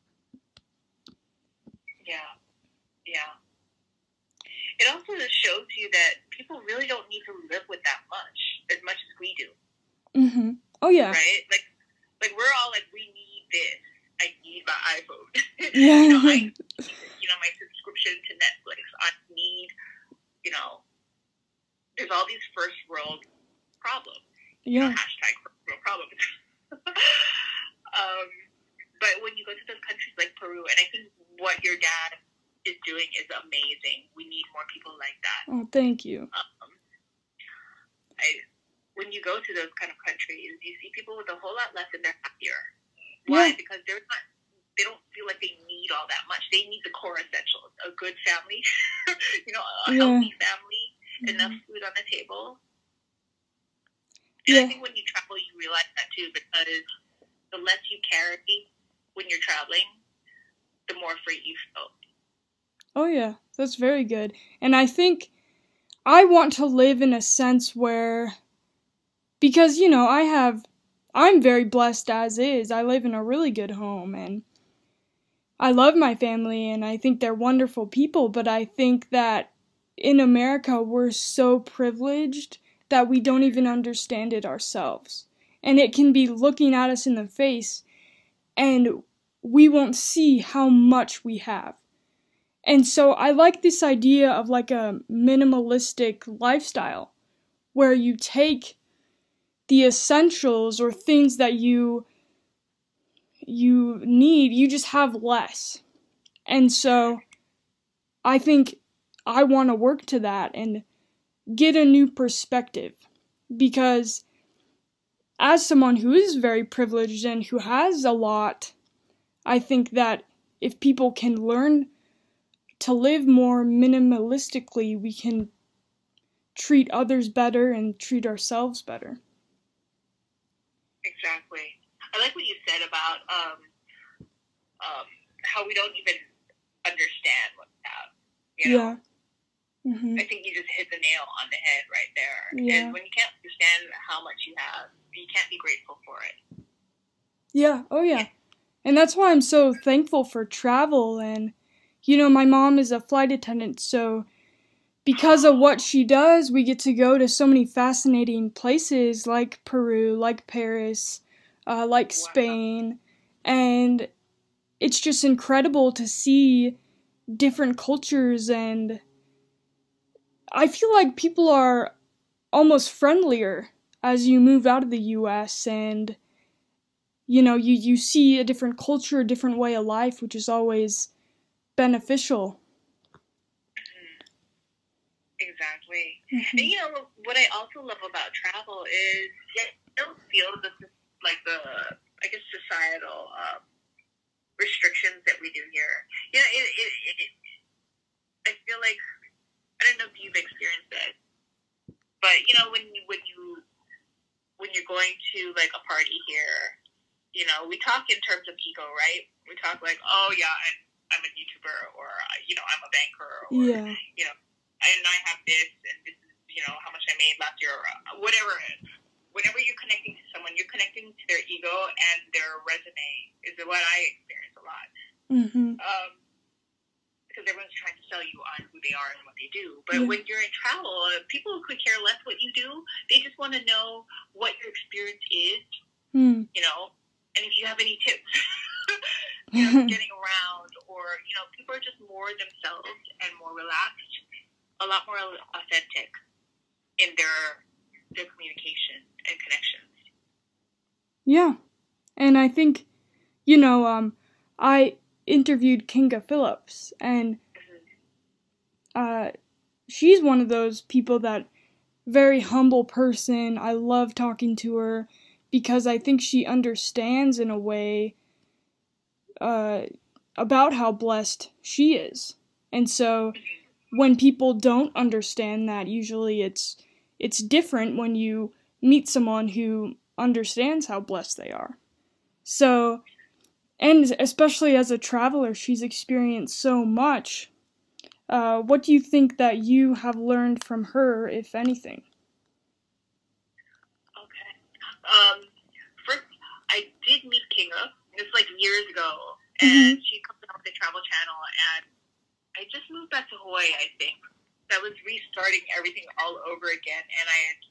Yeah, yeah. It also just shows you that people really don't need to live with that much as we do. Mm-hmm. Oh, yeah. Right? Like we're all like, we need this. I need my iPhone. Yeah. My subscription to Netflix. I need, there's all these first world problems. Yeah. Hashtag first world problems. But when you go to those countries like Peru, and I think what your dad is doing is amazing. We need more people like that. Oh, thank you. When you go to those kind of countries, you see people with a whole lot less and they're happier. Why? Yeah. Because they don't feel like they need all that much. They need the core essentials. A good family, a healthy family, enough food on the table. And I think when you travel, you realize that too, because the less you carry when you're traveling, the more free you feel. Oh yeah, that's very good. And I think I want to live in a sense where, because, I'm very blessed as is. I live in a really good home, and I love my family, and I think they're wonderful people, but I think that in America, we're so privileged that we don't even understand it ourselves. And it can be looking at us in the face, and we won't see how much we have. And so I like this idea of like a minimalistic lifestyle, where you take the essentials or things that you need, you just have less. And so I think I want to work to that and get a new perspective, because as someone who is very privileged and who has a lot, I think that if people can learn to live more minimalistically, we can treat others better and treat ourselves better. Exactly. I like what you said about how we don't even understand what we have. Yeah. Mm-hmm. I think you just hit the nail on the head right there. Yeah. And when you can't understand how much you have, you can't be grateful for it. Yeah. Oh, yeah. And that's why I'm so thankful for travel. And, my mom is a flight attendant, so because of what she does, we get to go to so many fascinating places like Peru, like Paris, like Spain, and it's just incredible to see different cultures, and I feel like people are almost friendlier as you move out of the U.S. and, you see a different culture, a different way of life, which is always beneficial. Exactly. And what I also love about travel is you don't feel like the, I guess, societal restrictions that we do here. I feel like, I don't know if you've experienced it, but when you're going to like a party here, we talk in terms of ego, right? We talk like, oh yeah, I'm a YouTuber, or I'm a banker, or and I have this, and this is, how much I made last year, or whatever it is. Whenever you're connecting to someone, you're connecting to their ego and their resume, is what I experience a lot. Mm-hmm. Because everyone's trying to sell you on who they are and what they do. But when you're in travel, people could care less what you do. They just want to know what your experience is, and if you have any tips, getting around, or, people are just more themselves and more relaxed. A lot more authentic in their communication and connections. Yeah. And I think, I interviewed Kinga Phillips, and she's one of those people that, very humble person. I love talking to her because I think she understands in a way about how blessed she is. And so when people don't understand that, usually it's different when you meet someone who understands how blessed they are. So, and especially as a traveler, she's experienced so much. What do you think that you have learned from her, if anything? Okay. First, I did meet Kinga. This was like years ago, and she comes out with the Travel Channel, and I just moved back to Hawaii, I think. That was restarting everything all over again, and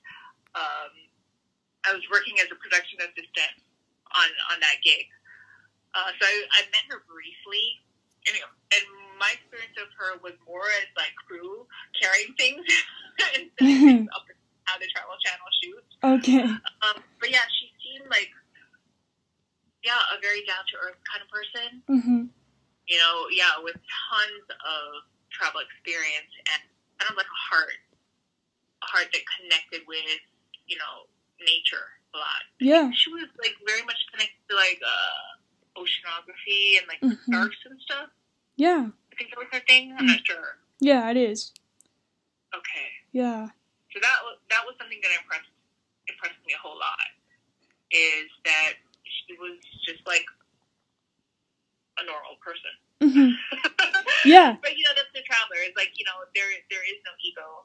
I was working as a production assistant on that gig. So I met her briefly, and my experience of her was more as like crew carrying things instead of up how the Travel Channel shoots. Okay. But yeah, she seemed like a very down to earth kind of person. You know, with tons of travel experience and kind of like a heart that connected with, you know, nature a lot. Yeah. She was like very much connected to like oceanography and like sharks and stuff. Yeah. I think that was her thing. I'm not sure. Yeah, it is. Okay. Yeah. So that was something that impressed me a whole lot. Is that she was just like a normal person. Yeah. But you know, that's the traveler. It's like, you know, there is no ego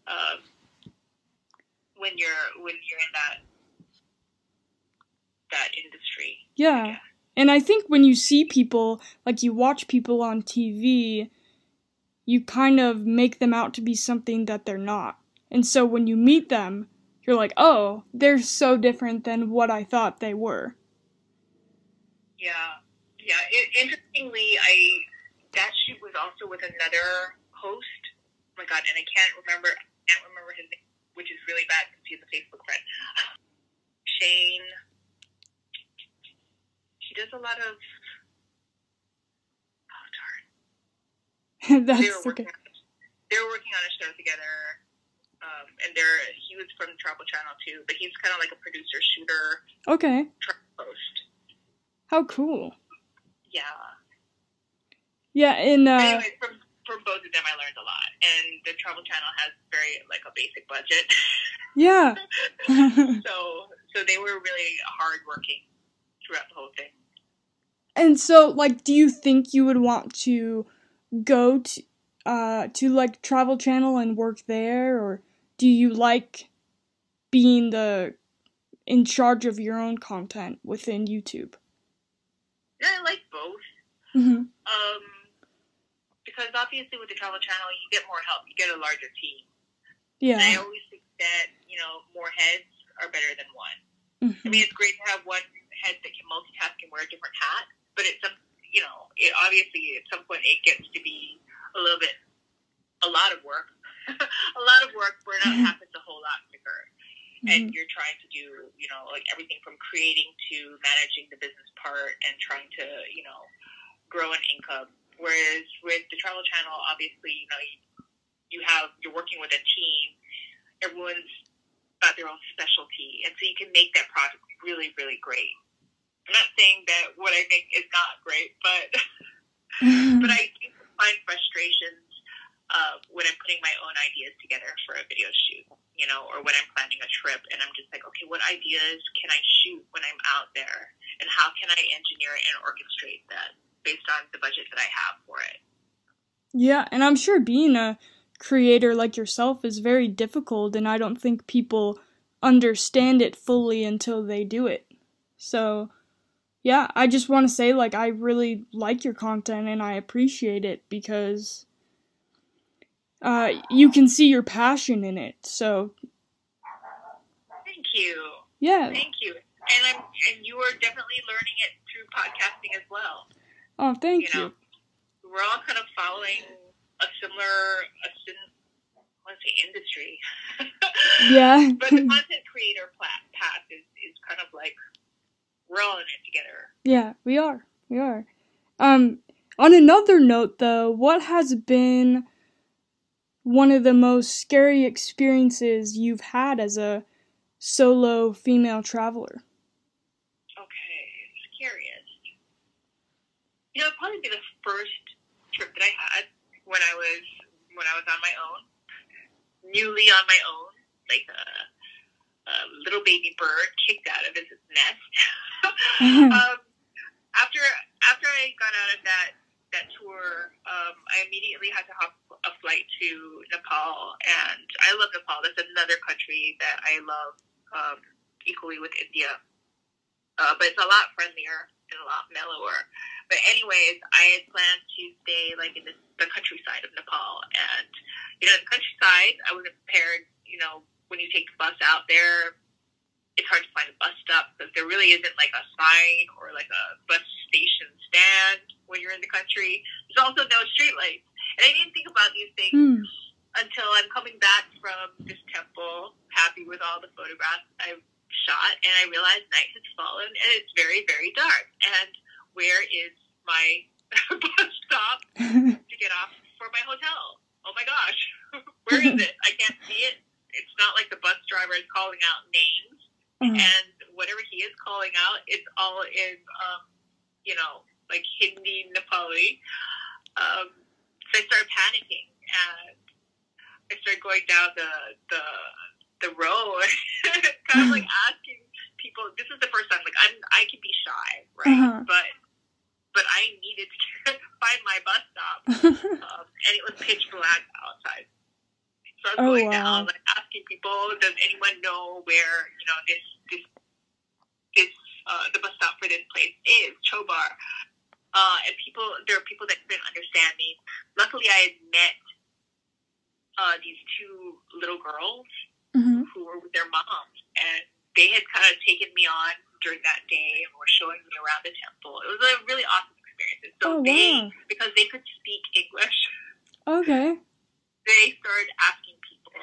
when you're in that industry. Yeah. And I think when you see people, like you watch people on TV, you kind of make them out to be something that they're not. And so when you meet them, you're like, oh, they're so different than what I thought they were. Yeah. Interestingly, that shoot was also with another host. Oh my God, and I can't remember his name, which is really bad because he's a Facebook friend. Shane. He does a lot of. Oh darn. That's they were working on a show together, and he was from Travel Channel too, but he's kind of like a producer shooter. Okay. Host. How cool. Yeah. Yeah, and anyway, from both of them, I learned a lot, and the Travel Channel has very like a basic budget. Yeah. so they were really hardworking throughout the whole thing. And so, like, do you think you would want to go to like Travel Channel and work there, or do you like being in charge of your own content within YouTube? Yeah, I like both. Because obviously with the Travel Channel, you get more help. You get a larger team. Yeah. And I always think that, you know, more heads are better than one. I mean, it's great to have one head that can multitask and wear a different hat, but obviously at some point it gets to be a lot of work. A lot of work where it happens a whole lot quicker. And you're trying to do, you know, like everything from creating to managing the business part and trying to, you know, grow an income. Whereas with the Travel Channel, obviously, you know, you're working with a team. Everyone's got their own specialty, and so you can make that project really, really great. I'm not saying that what I make is not great, but but I do find frustrations when I'm putting my own ideas together for a video shoot, you know, or when I'm planning a trip, and I'm just like, okay, what ideas can I shoot when I'm out there, and how can I engineer and orchestrate that based on the budget that I have for it. Yeah, and I'm sure being a creator like yourself is very difficult, and I don't think people understand it fully until they do it. So, yeah, I just want to say, like, I really like your content, and I appreciate it, because you can see your passion in it, so. Thank you. Yeah. Thank you. And you are definitely learning it through podcasting as well. Oh, thank you. We're all kind of following a similar, industry. Yeah. But the content creator path is kind of like, we're all in it together. Yeah, we are. On another note, though, what has been one of the most scary experiences you've had as a solo female traveler? Okay, scariest. It'd probably be the first trip that I had when I was on my own, newly on my own, like a little baby bird kicked out of his nest. After I got out of that tour, I immediately had to hop a flight to Nepal, and I love Nepal. That's another country that I love equally with India, but it's a lot friendlier and a lot mellower. But anyways, I had planned to stay like in the countryside of Nepal, and the countryside, I wasn't prepared. When you take the bus out there, it's hard to find a bus stop because there really isn't like a sign or like a bus station stand when you're in the country. There's also no street lights. And I didn't think about these things until I'm coming back from this temple, happy with all the photographs I've shot, and I realized night has fallen and it's very, very dark. And where is my bus stop to get off for my hotel? Oh my gosh, where is it? I can't see it. It's not like the bus driver is calling out names. And whatever he is calling out, it's all in, like Hindi, Nepali. So I started panicking, and I started going down the road, kind of like asking people. This is the first time, like I can be shy, right? But I needed to find my bus stop, and it was pitch black outside. So I was going down, like asking people, does anyone know where the bus stop for this place is, Chobar? And there are people that couldn't understand me. Luckily, I had met these two little girls who were with their moms, and they had kind of taken me on during that day and were showing me around the temple. It was a really awesome experience. And so because they could speak English, they started asking people,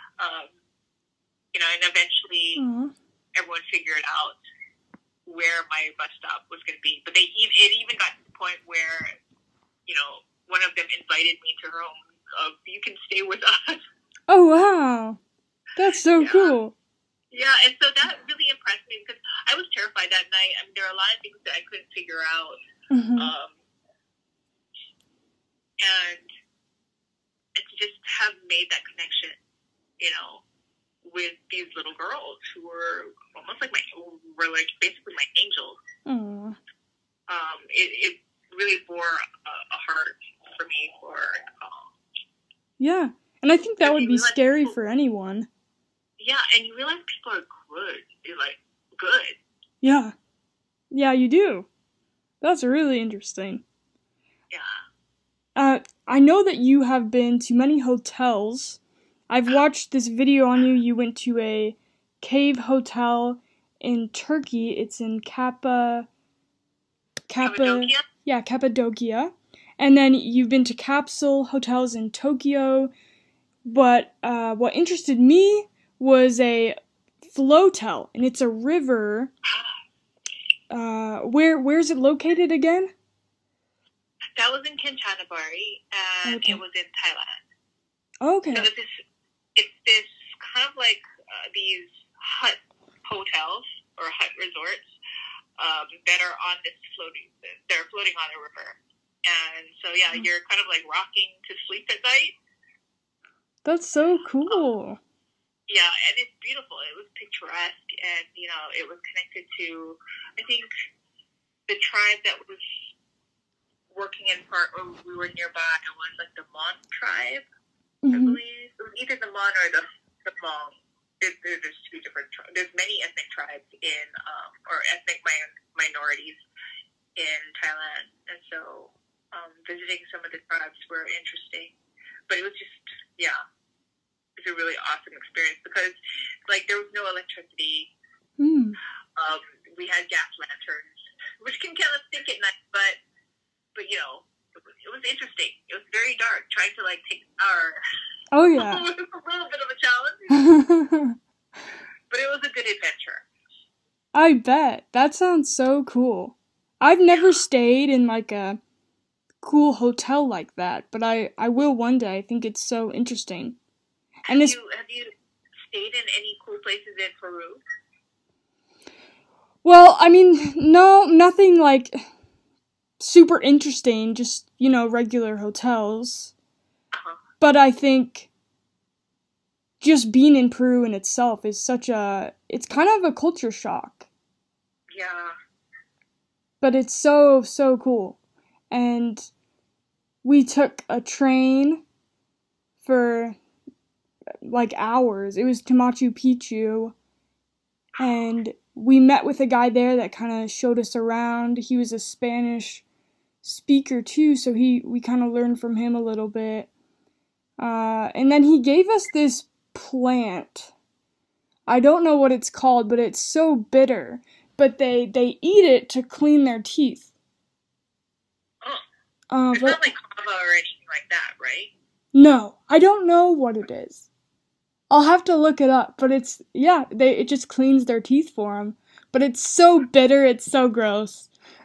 and eventually everyone figured out where my bus stop was going to be. But it even got to the point where, one of them invited me to her home. You can stay with us. Oh, wow. That's so cool. Yeah, and so that really impressed me because I was terrified that night. I mean, there are a lot of things that I couldn't figure out. And to just have made that connection, with these little girls who were almost like basically my angels. It really bore a heart for me for Yeah, and I think that would be scary for anyone. Yeah, and you realize people are good. You're like, good. Yeah. Yeah, you do. That's really interesting. Yeah. I know that you have been to many hotels. I've watched this video on you. You went to a cave hotel in Turkey. It's in Cappadocia? Yeah, Cappadocia. And then you've been to capsule hotels in Tokyo. But what interested me was a floatel, and it's a river. Where's it located again? That was in Kanchanaburi, and it was in Thailand. Okay. So it's this kind of like these hut hotels or hut resorts that are on this they're floating on a river. And so, yeah, you're kind of like rocking to sleep at night. That's so cool. Yeah, and it's beautiful. It was picturesque, and, it was connected to, I think, the tribe that was working in part, or we were nearby, it was like the Mon tribe, I believe. It was either the Mon or the Hmong. There's two different tribes. There's many ethnic tribes or ethnic minorities in Thailand. And so visiting some of the tribes were interesting. But it was just, it was a really awesome experience because, there was no electricity. We had gas lanterns, which can kind of think at night, but it was interesting. It was very dark, trying to, take a shower. Oh, yeah. It was a little bit of a challenge. But it was a good adventure. I bet. That sounds so cool. I've never stayed in, a cool hotel like that, but I will one day. I think it's so interesting. And have you stayed in any cool places in Peru? Well, I mean, no, nothing, super interesting, just, regular hotels. Uh-huh. But I think just being in Peru in itself is it's kind of a culture shock. Yeah. But it's so, so cool. And we took a train for like hours. It was to Machu Picchu. And we met with a guy there that kind of showed us around. He was a Spanish speaker too, so we kind of learned from him a little bit. And then he gave us this plant. I don't know what it's called, but it's so bitter. But they eat it to clean their teeth. Oh. It's not like kava or anything like that, right? No, I don't know what it is. I'll have to look it up, but it just cleans their teeth for them. But it's so bitter, it's so gross.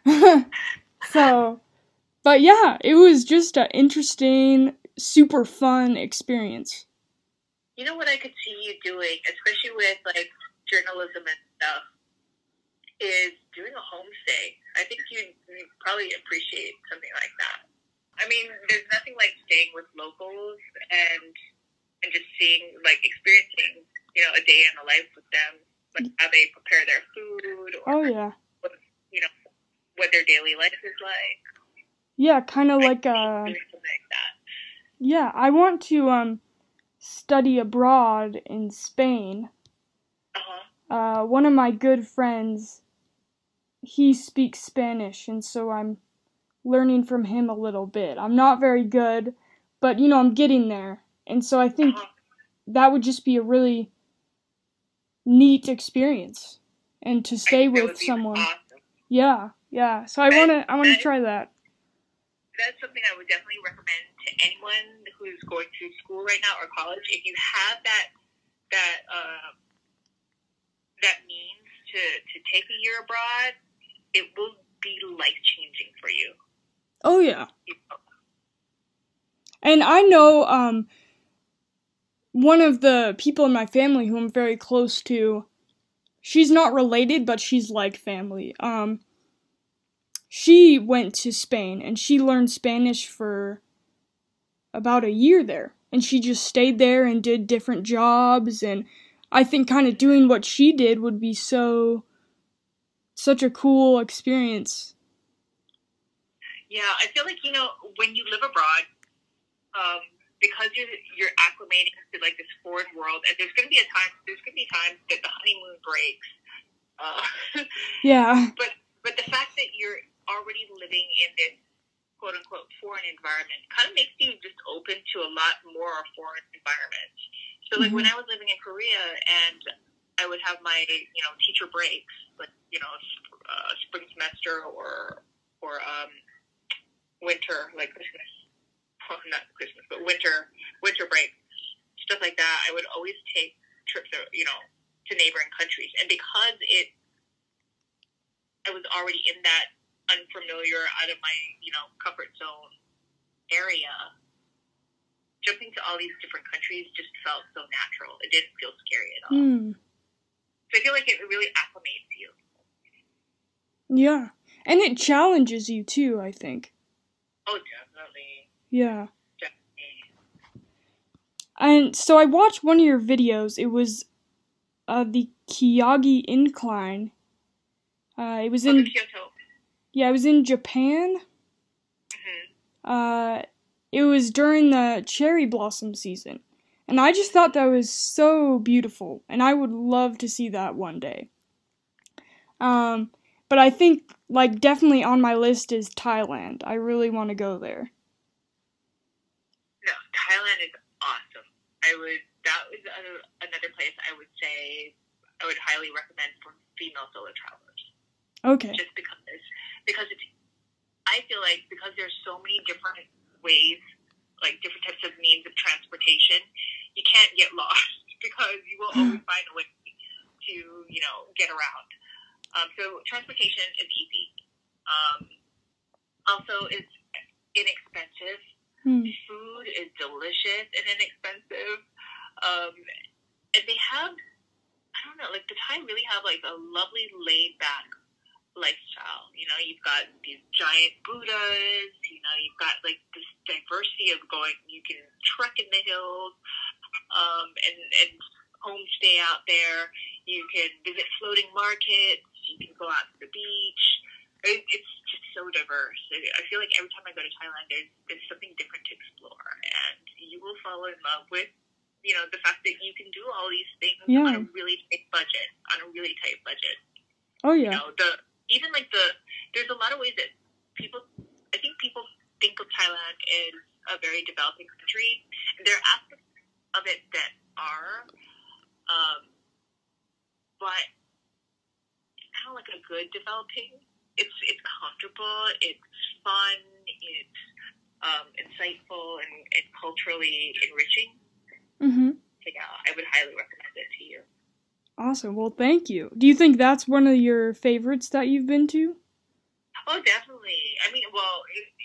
But yeah, it was just an interesting, super fun experience. You know what I could see you doing, especially with like journalism and stuff, is doing a homestay. I think you'd probably appreciate something like that. I mean, there's nothing like staying with locals and just seeing, like, experiencing, a day in the life with them, like how they prepare their food, or what their daily life is like. Yeah, kind of like something like that. Yeah, I want to study abroad in Spain. One of my good friends, he speaks Spanish, and so I'm learning from him a little bit. I'm not very good, but I'm getting there. And so I think that would just be a really neat experience, and to stay with someone. Awesome. Yeah. So I want to try that. That's something I would definitely recommend to anyone who's going through school right now or college. If you have that means to take a year abroad, it will be life-changing for you. Oh yeah. And I know one of the people in my family who I'm very close to, she's not related, but she's like family. She went to Spain, and she learned Spanish for about a year there. And she just stayed there and did different jobs, and I think kind of doing what she did would be such a cool experience. Yeah, I feel like, when you live abroad, because you're acclimating to like this foreign world, and there's gonna be times that the honeymoon breaks. Yeah. But the fact that you're already living in this quote unquote foreign environment kind of makes you just open to a lot more foreign environments. So like when I was living in Korea, and I would have my teacher breaks, like spring semester or winter, like Christmas. Well, not Christmas, but winter break, stuff like that. I would always take trips, to neighboring countries, and because I was already in that unfamiliar, out of my comfort zone area, jumping to all these different countries just felt so natural. It didn't feel scary at all. So I feel like it really acclimates you. Yeah, and it challenges you too, I think. Oh, definitely. Yeah. And so I watched one of your videos. It was the Kyogi Incline. It was in Kyoto. Yeah, it was in Japan. It was during the cherry blossom season. And I just thought that was so beautiful, and I would love to see that one day. But I think, like, definitely on my list is Thailand. I really want to go there. No, Thailand is awesome. That was another place I would say I would highly recommend for female solo travelers. Okay. Just because I feel like because there's so many different ways, like different types of means of transportation, you can't get lost because you will always find a way to, get around. So transportation is easy. Also, it's inexpensive. Food is delicious and inexpensive. And they have, I don't know, like the Thai really have like a lovely laid back lifestyle. You know, you've got these giant Buddhas. You know, you've got like this diversity of going. You can trek in the hills, and homestay out there. You can visit floating markets. You can go out to the beach. It's just so diverse. I feel like every time I go to Thailand, there's something different to explore, and you will fall in love with, you know, the fact that you can do all these things on a really tight budget. Oh yeah. You know, there's a lot of ways that people think of Thailand as a very developing country, and there are aspects of it that are, but it's kind of like a good developing. It's comfortable, it's fun, it's insightful, and culturally enriching. Mm-hmm. So yeah, I would highly recommend it to you. Awesome. Well, thank you. Do you think that's one of your favorites that you've been to? Oh, definitely. I mean, well,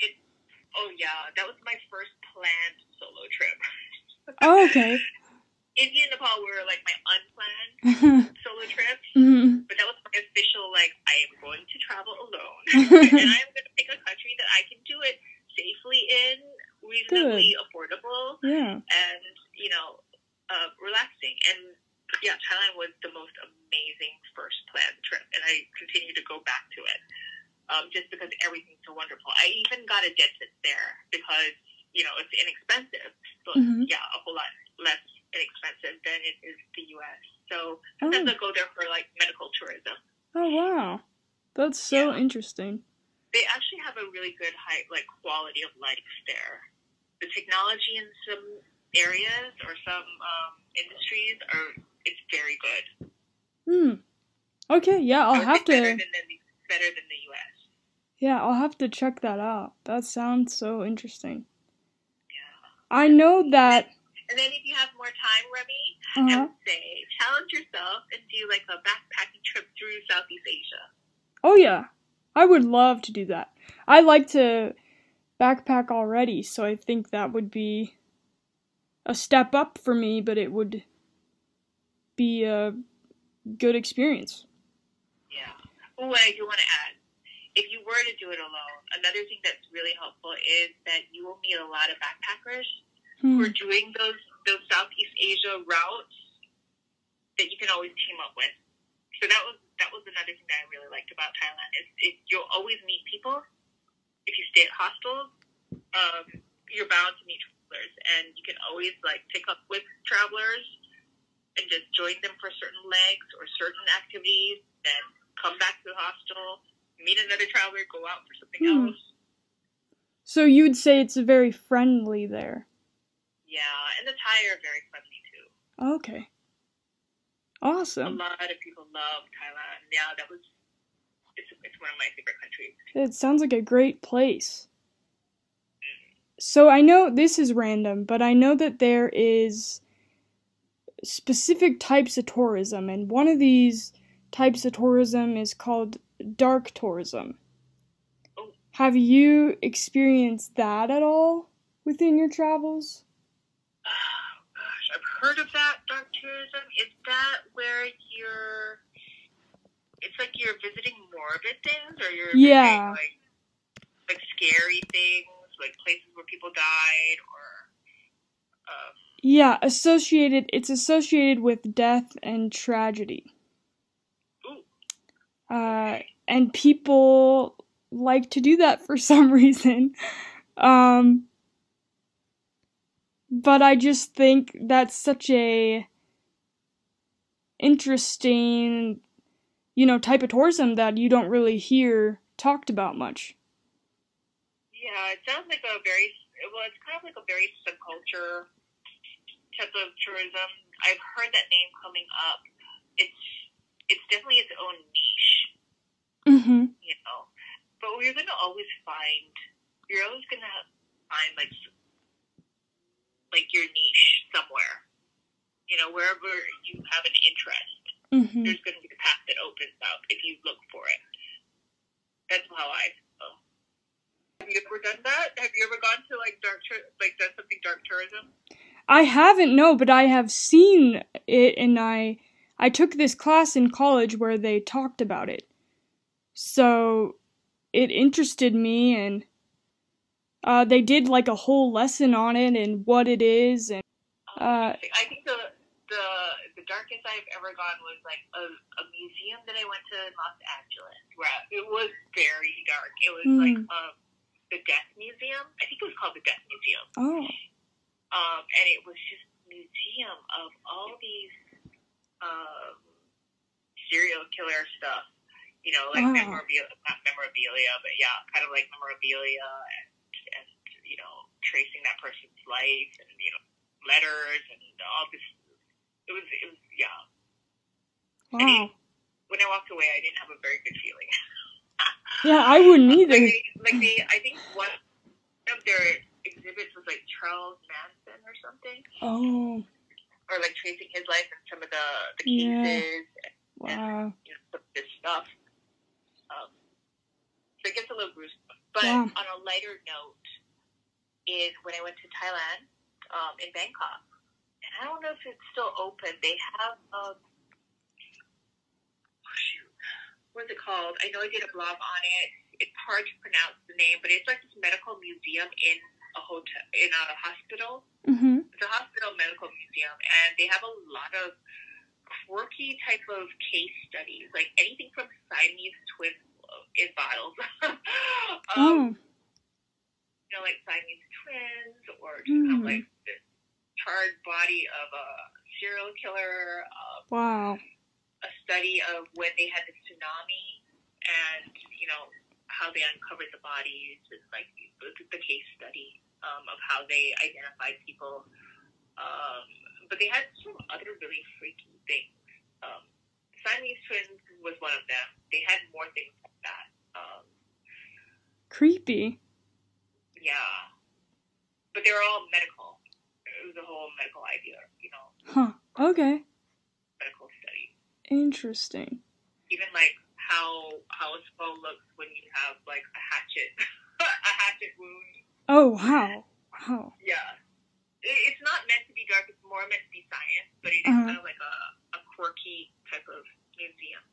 that was my first planned solo trip. Oh, okay. India and Nepal were like my unplanned solo trips, but that was my official, like, I am going to travel alone, and I am going to pick a country that I can do it safely in, reasonably affordable, and, you know, relaxing. And yeah, Thailand was the most amazing first planned trip, and I continue to go back to it, just because everything's so wonderful. I even got a dentist there because, you know, it's inexpensive, but yeah, a whole lot less inexpensive than it is the U.S. So sometimes I go there for like medical tourism. Oh wow, that's so interesting. They actually have a really good quality of life there. The technology in some areas or some industries it's very good. Okay, yeah, I'll have to. Better than the U.S. Yeah, I'll have to check that out. That sounds so interesting. Yeah. I know that. And then if you have more time, Remy, I would say challenge yourself and do like a backpacking trip through Southeast Asia. Oh yeah, I would love to do that. I like to backpack already, so I think that would be a step up for me, but it would be a good experience. Yeah. Oh, I do want to add, if you were to do it alone, another thing that's really helpful is that you will meet a lot of backpackers who are doing those Southeast Asia routes that you can always team up with. So that was another thing that I really liked about Thailand is you'll always meet people. If you stay at hostels, you're bound to meet travelers, and you can always like pick up with travelers and just join them for certain legs or certain activities, then come back to the hostel, meet another traveler, go out for something else. So you would say it's very friendly there? Yeah, and the Thai are very friendly too. Okay. Awesome. A lot of people love Thailand. Yeah, it's one of my favorite countries. It sounds like a great place. So I know this is random, but I know that there is specific types of tourism, and one of these types of tourism is called dark tourism. Oh. Have you experienced that at all within your travels? Oh gosh, I've heard of that dark tourism. Is that where it's like you're visiting morbid things, or you're visiting like scary things, like places where people died, or yeah, it's associated with death and tragedy. Ooh. And people like to do that for some reason. But I just think that's such a interesting, type of tourism that you don't really hear talked about much. Yeah, it sounds like it's kind of like a very subculture type of tourism. I've heard that name coming up. It's definitely its own niche. But you're always gonna find like your niche somewhere. Wherever you have an interest, there's gonna be a path that opens up if you look for it. That's how I feel. Have you ever done that? Have you ever gone to done something dark tourism? I haven't, no, but I have seen it, and I took this class in college where they talked about it. So it interested me, and they did like a whole lesson on it and what it is, and I think the darkest I've ever gone was like a museum that I went to in Los Angeles, where it was very dark. It was like the Death Museum. I think it was called the Death Museum. Oh. And it was just a museum of all these serial killer stuff. You know, like not memorabilia, but yeah, kind of like memorabilia and you know, tracing that person's life and, you know, letters and all this. It was yeah. Wow. When I walked away, I didn't have a very good feeling. Yeah, I wouldn't either. I think one of their exhibits was like Charles Manson or something. Oh. Or like tracing his life and some of the cases. Wow. And, you know, this stuff. So it gets a little gruesome. But wow. On a lighter note, is when I went to Thailand, in Bangkok, and I don't know if it's still open. They have what's it called? I know I did a blog on it. It's hard to pronounce the name, but it's like this medical museum in a hotel, in a hospital. Mm-hmm. It's a hospital medical museum, and they have a lot of quirky type of case studies, like anything from Siamese twins in bottles. You know, like Siamese twins, or just kind of like this charred body of a serial killer. Wow. A study of when they had the tsunami, and you know how they uncovered the bodies, and like the case study of how they identified people. But they had some other really freaky things. Siamese twins was one of them. They had more things like that. Creepy. Yeah. But they were all medical. It was a whole medical idea, you know. Huh. Okay. Medical study. Interesting. Even like how a skull looks when you have like a hatchet wound. Oh, wow. Wow. Yeah. It's not meant to be dark, it's more meant to be science, but it is kind of like a quirky type of museum.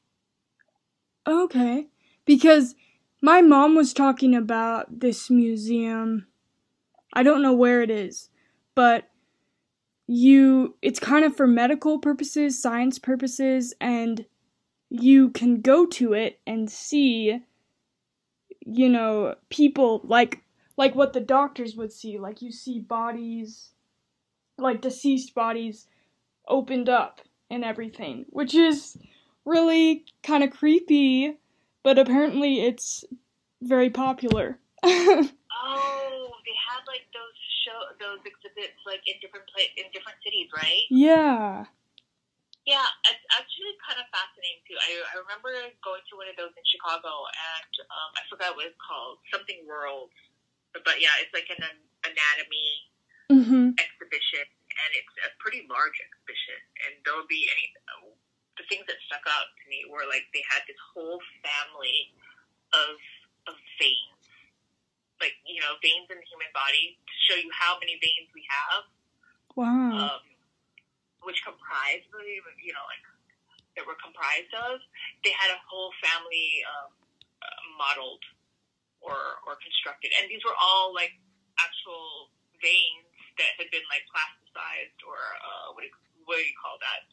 Okay. Because my mom was talking about this museum. I don't know where it is, but it's kind of for medical purposes, science purposes, and you can go to it and see, you know, people like what the doctors would see. Like you see bodies, like deceased bodies opened up and everything, which is really kind of creepy, but apparently it's very popular. Oh, they had like those exhibits like in different cities, right? Yeah. Yeah, it's actually kind of fascinating too. I remember going to one of those in Chicago, and I forgot what it's called, something World, but yeah, it's like an anatomy exhibition, and it's a pretty large exhibition, and there'll be the things that stuck out to me were like they had this whole family of veins, like, you know, veins in the human body to show you how many veins we have. Wow. Which comprised, you know, like that were comprised of. They had a whole family modeled or constructed, and these were all like actual veins that had been like plasticized, or what do you call that?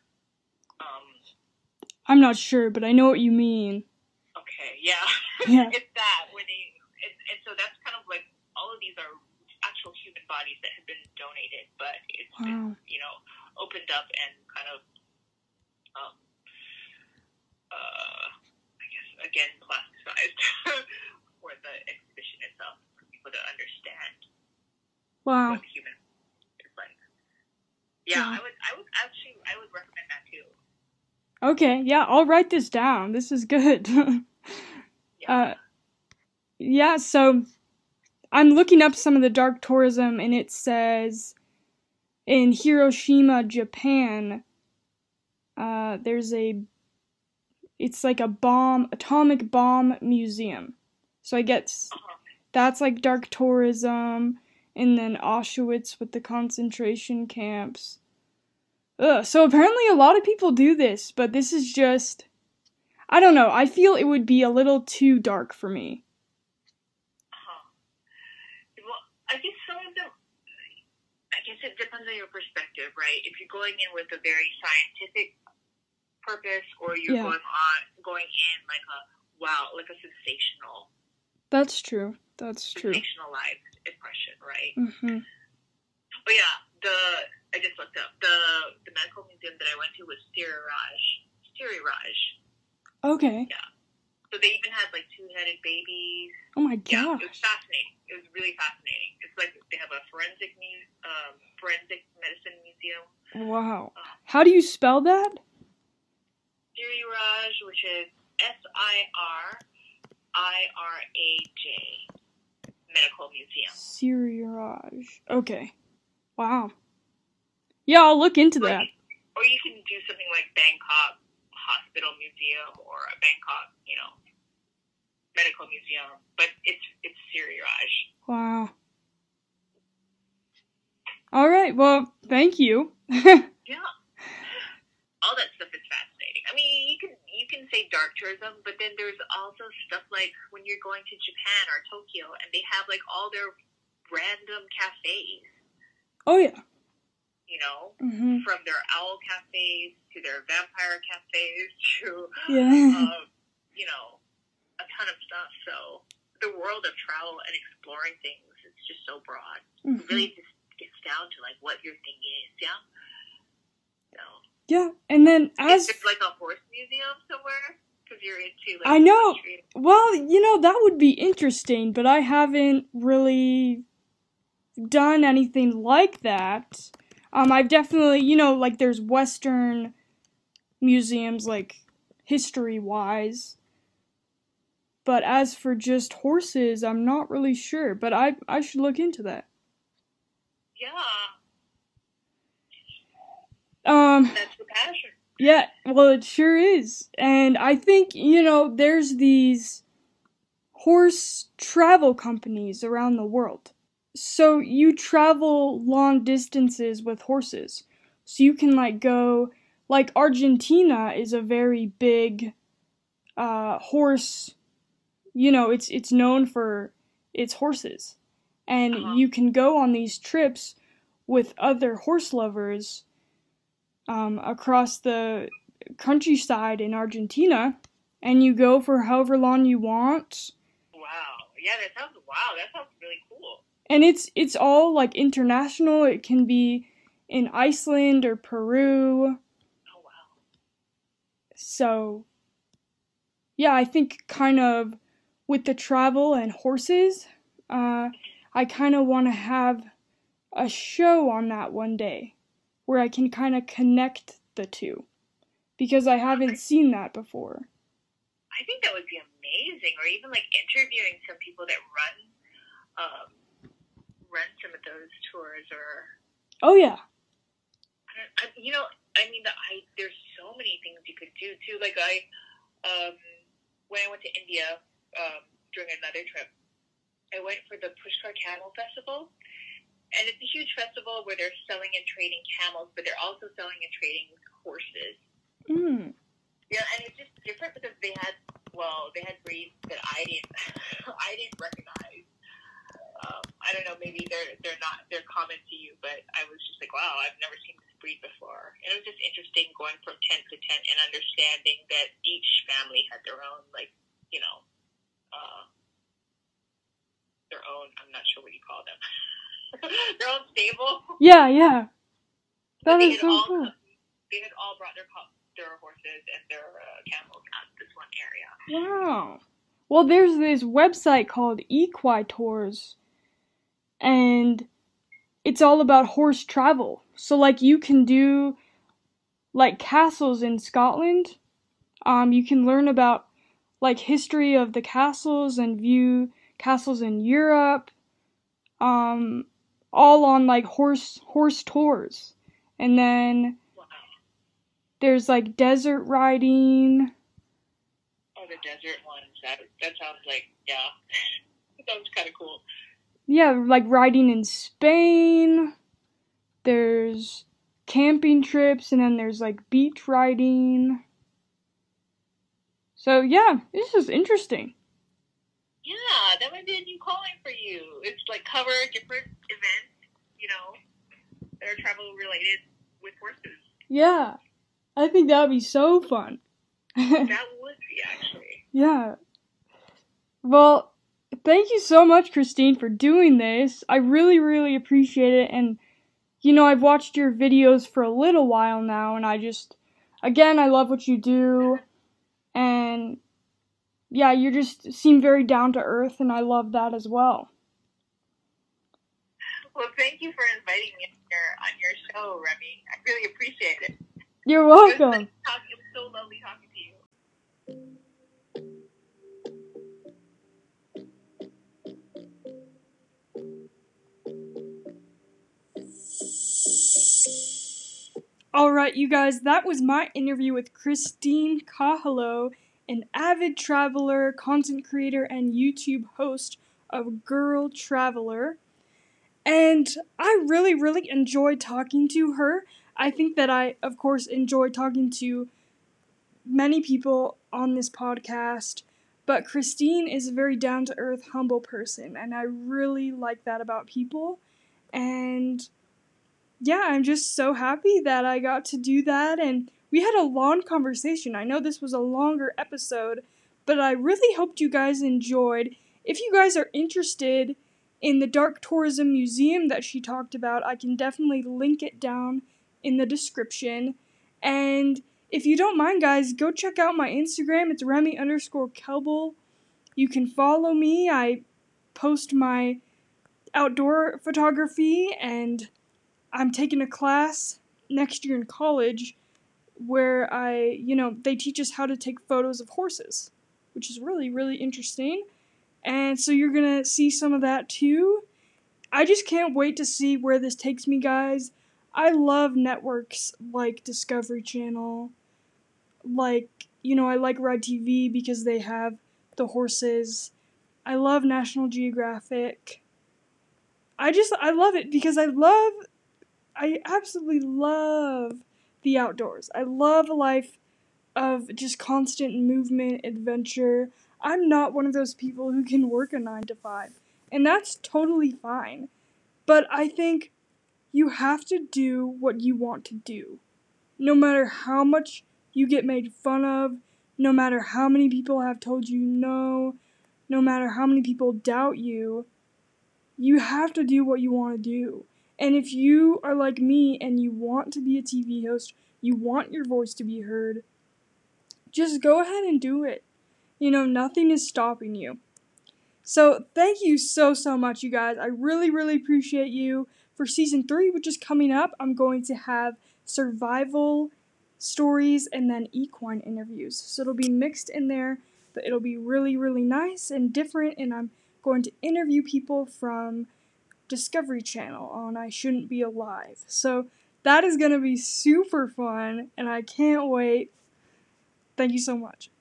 I'm not sure, but I know what you mean. Okay, yeah. Yeah. It's that where and so that's kind of like all of these are actual human bodies that have been donated, but it's been, you know, opened up and kind of I guess again plasticized for the exhibition itself, for people to understand what the human is like. Yeah, I would recommend that too. Okay, yeah, I'll write this down. This is good. Yeah, so I'm looking up some of the dark tourism, and it says in Hiroshima, Japan, it's like atomic bomb museum. So I guess that's like dark tourism, and then Auschwitz with the concentration camps. So apparently a lot of people do this, but this is just, I don't know. I feel it would be a little too dark for me. Well, I guess some of them, I guess it depends on your perspective, right? If you're going in with a very scientific purpose, or you're going in like a sensational. That's true. Sensationalized impression, right? Mm-hmm. But yeah, I just looked up the medical museum that I went to was Siri Raj. Okay. Yeah. So they even had like 2-headed babies. Oh my gosh. Yeah, it was fascinating. It was really fascinating. It's like they have a forensic medicine museum. Wow. How do you spell that? Siri Raj, which is SIRIRAJ Medical Museum. Siri Raj. Okay. Wow. Yeah, I'll look into that. Or you can do something like Bangkok Hospital Museum or a Bangkok, medical museum. But it's Siri Raj. Wow. All right. Well, thank you. Yeah. All that stuff is fascinating. I mean, you can say dark tourism, but then there's also stuff like when you're going to Japan or Tokyo, and they have like all their random cafes. Oh yeah. Mm-hmm. From their owl cafes to their vampire cafes to a ton of stuff. So the world of travel and exploring things is just so broad. Mm-hmm. It really just gets down to like what your thing is. Yeah. So. Yeah, and then is it like a horse museum somewhere? Because you're into like. I know. Well, that would be interesting, but I haven't really done anything like that. I've definitely, like there's Western museums, like history-wise. But as for just horses, I'm not really sure. But I should look into that. Yeah. That's the passion. Yeah, well, it sure is. And I think, there's these horse travel companies around the world. So you travel long distances with horses. So you can, go, Argentina is a very big horse, it's known for its horses. And you can go on these trips with other horse lovers across the countryside in Argentina, and you go for however long you want. Wow. Yeah, that sounds really cool. And it's all international. It can be in Iceland or Peru. Oh wow. So yeah, I think kind of with the travel and horses, I kind of want to have a show on that one day where I can kind of connect the two, because I haven't seen that before. I think that would be amazing, or even interviewing some people that run some of those tours, or. Oh yeah. There's so many things you could do too. When I went to India during another trip, I went for the Pushkar Camel Festival. And it's a huge festival where they're selling and trading camels, but they're also selling and trading horses. Mm. Yeah, and it's just different because they had breeds that I didn't recognize. I don't know, maybe they're common to you, but I was just like, wow, I've never seen this breed before. And it was just interesting going from tent to tent and understanding that each family had their own, their own, I'm not sure what you call them. Their own stable. Yeah. That is so cool. They had all brought their horses and their camels out to this one area. Wow. Well, there's this website called Equitours, and it's all about horse travel. So, you can do, castles in Scotland. You can learn about, history of the castles and view castles in Europe. All on horse tours. And then there's desert riding. Oh, the desert ones. That sounds that sounds kind of cool. Yeah, riding in Spain. There's camping trips, and then there's beach riding. So yeah, this is interesting. Yeah, that might be a new calling for you. It's like cover different events, that are travel related with horses. Yeah, I think that would be so fun. That would be, actually. Yeah. Well, thank you so much, Christine, for doing this. I really, really appreciate it. And, I've watched your videos for a little while now, and I love what you do. And, yeah, you just seem very down to earth, and I love that as well. Well, thank you for inviting me on your show, Remy. I really appreciate it. You're welcome. It was so lovely talking to you. Alright, you guys, that was my interview with Christine Kahalo, an avid traveler, content creator, and YouTube host of Girl Traveler. And I really, really enjoyed talking to her. I think that I, of course, enjoy talking to many people on this podcast, but Christine is a very down-to-earth, humble person, and I really like that about people. And yeah, I'm just so happy that I got to do that, and we had a long conversation. I know this was a longer episode, but I really hoped you guys enjoyed. If you guys are interested in the Dark Tourism Museum that she talked about, I can definitely link it down in the description. And if you don't mind, guys, go check out my Instagram. It's Remy_Kelbel. You can follow me. I post my outdoor photography, and I'm taking a class next year in college where they teach us how to take photos of horses, which is really, really interesting. And so you're going to see some of that too. I just can't wait to see where this takes me, guys. I love networks like Discovery Channel, I like Ride TV because they have the horses. I love National Geographic. I love it because I absolutely love the outdoors. I love a life of just constant movement, adventure. I'm not one of those people who can work a 9 to 5, and that's totally fine. But I think you have to do what you want to do. No matter how much you get made fun of, no matter how many people have told you no matter how many people doubt you, you have to do what you want to do. And if you are like me and you want to be a TV host, you want your voice to be heard, just go ahead and do it. Nothing is stopping you. So thank you so much, you guys. I really, really appreciate you. For season 3, which is coming up, I'm going to have survival stories and then equine interviews. So it'll be mixed in there, but it'll be really, really nice and different, and I'm going to interview people from Discovery Channel on I Shouldn't Be Alive. So that is going to be super fun, and I can't wait. Thank you so much.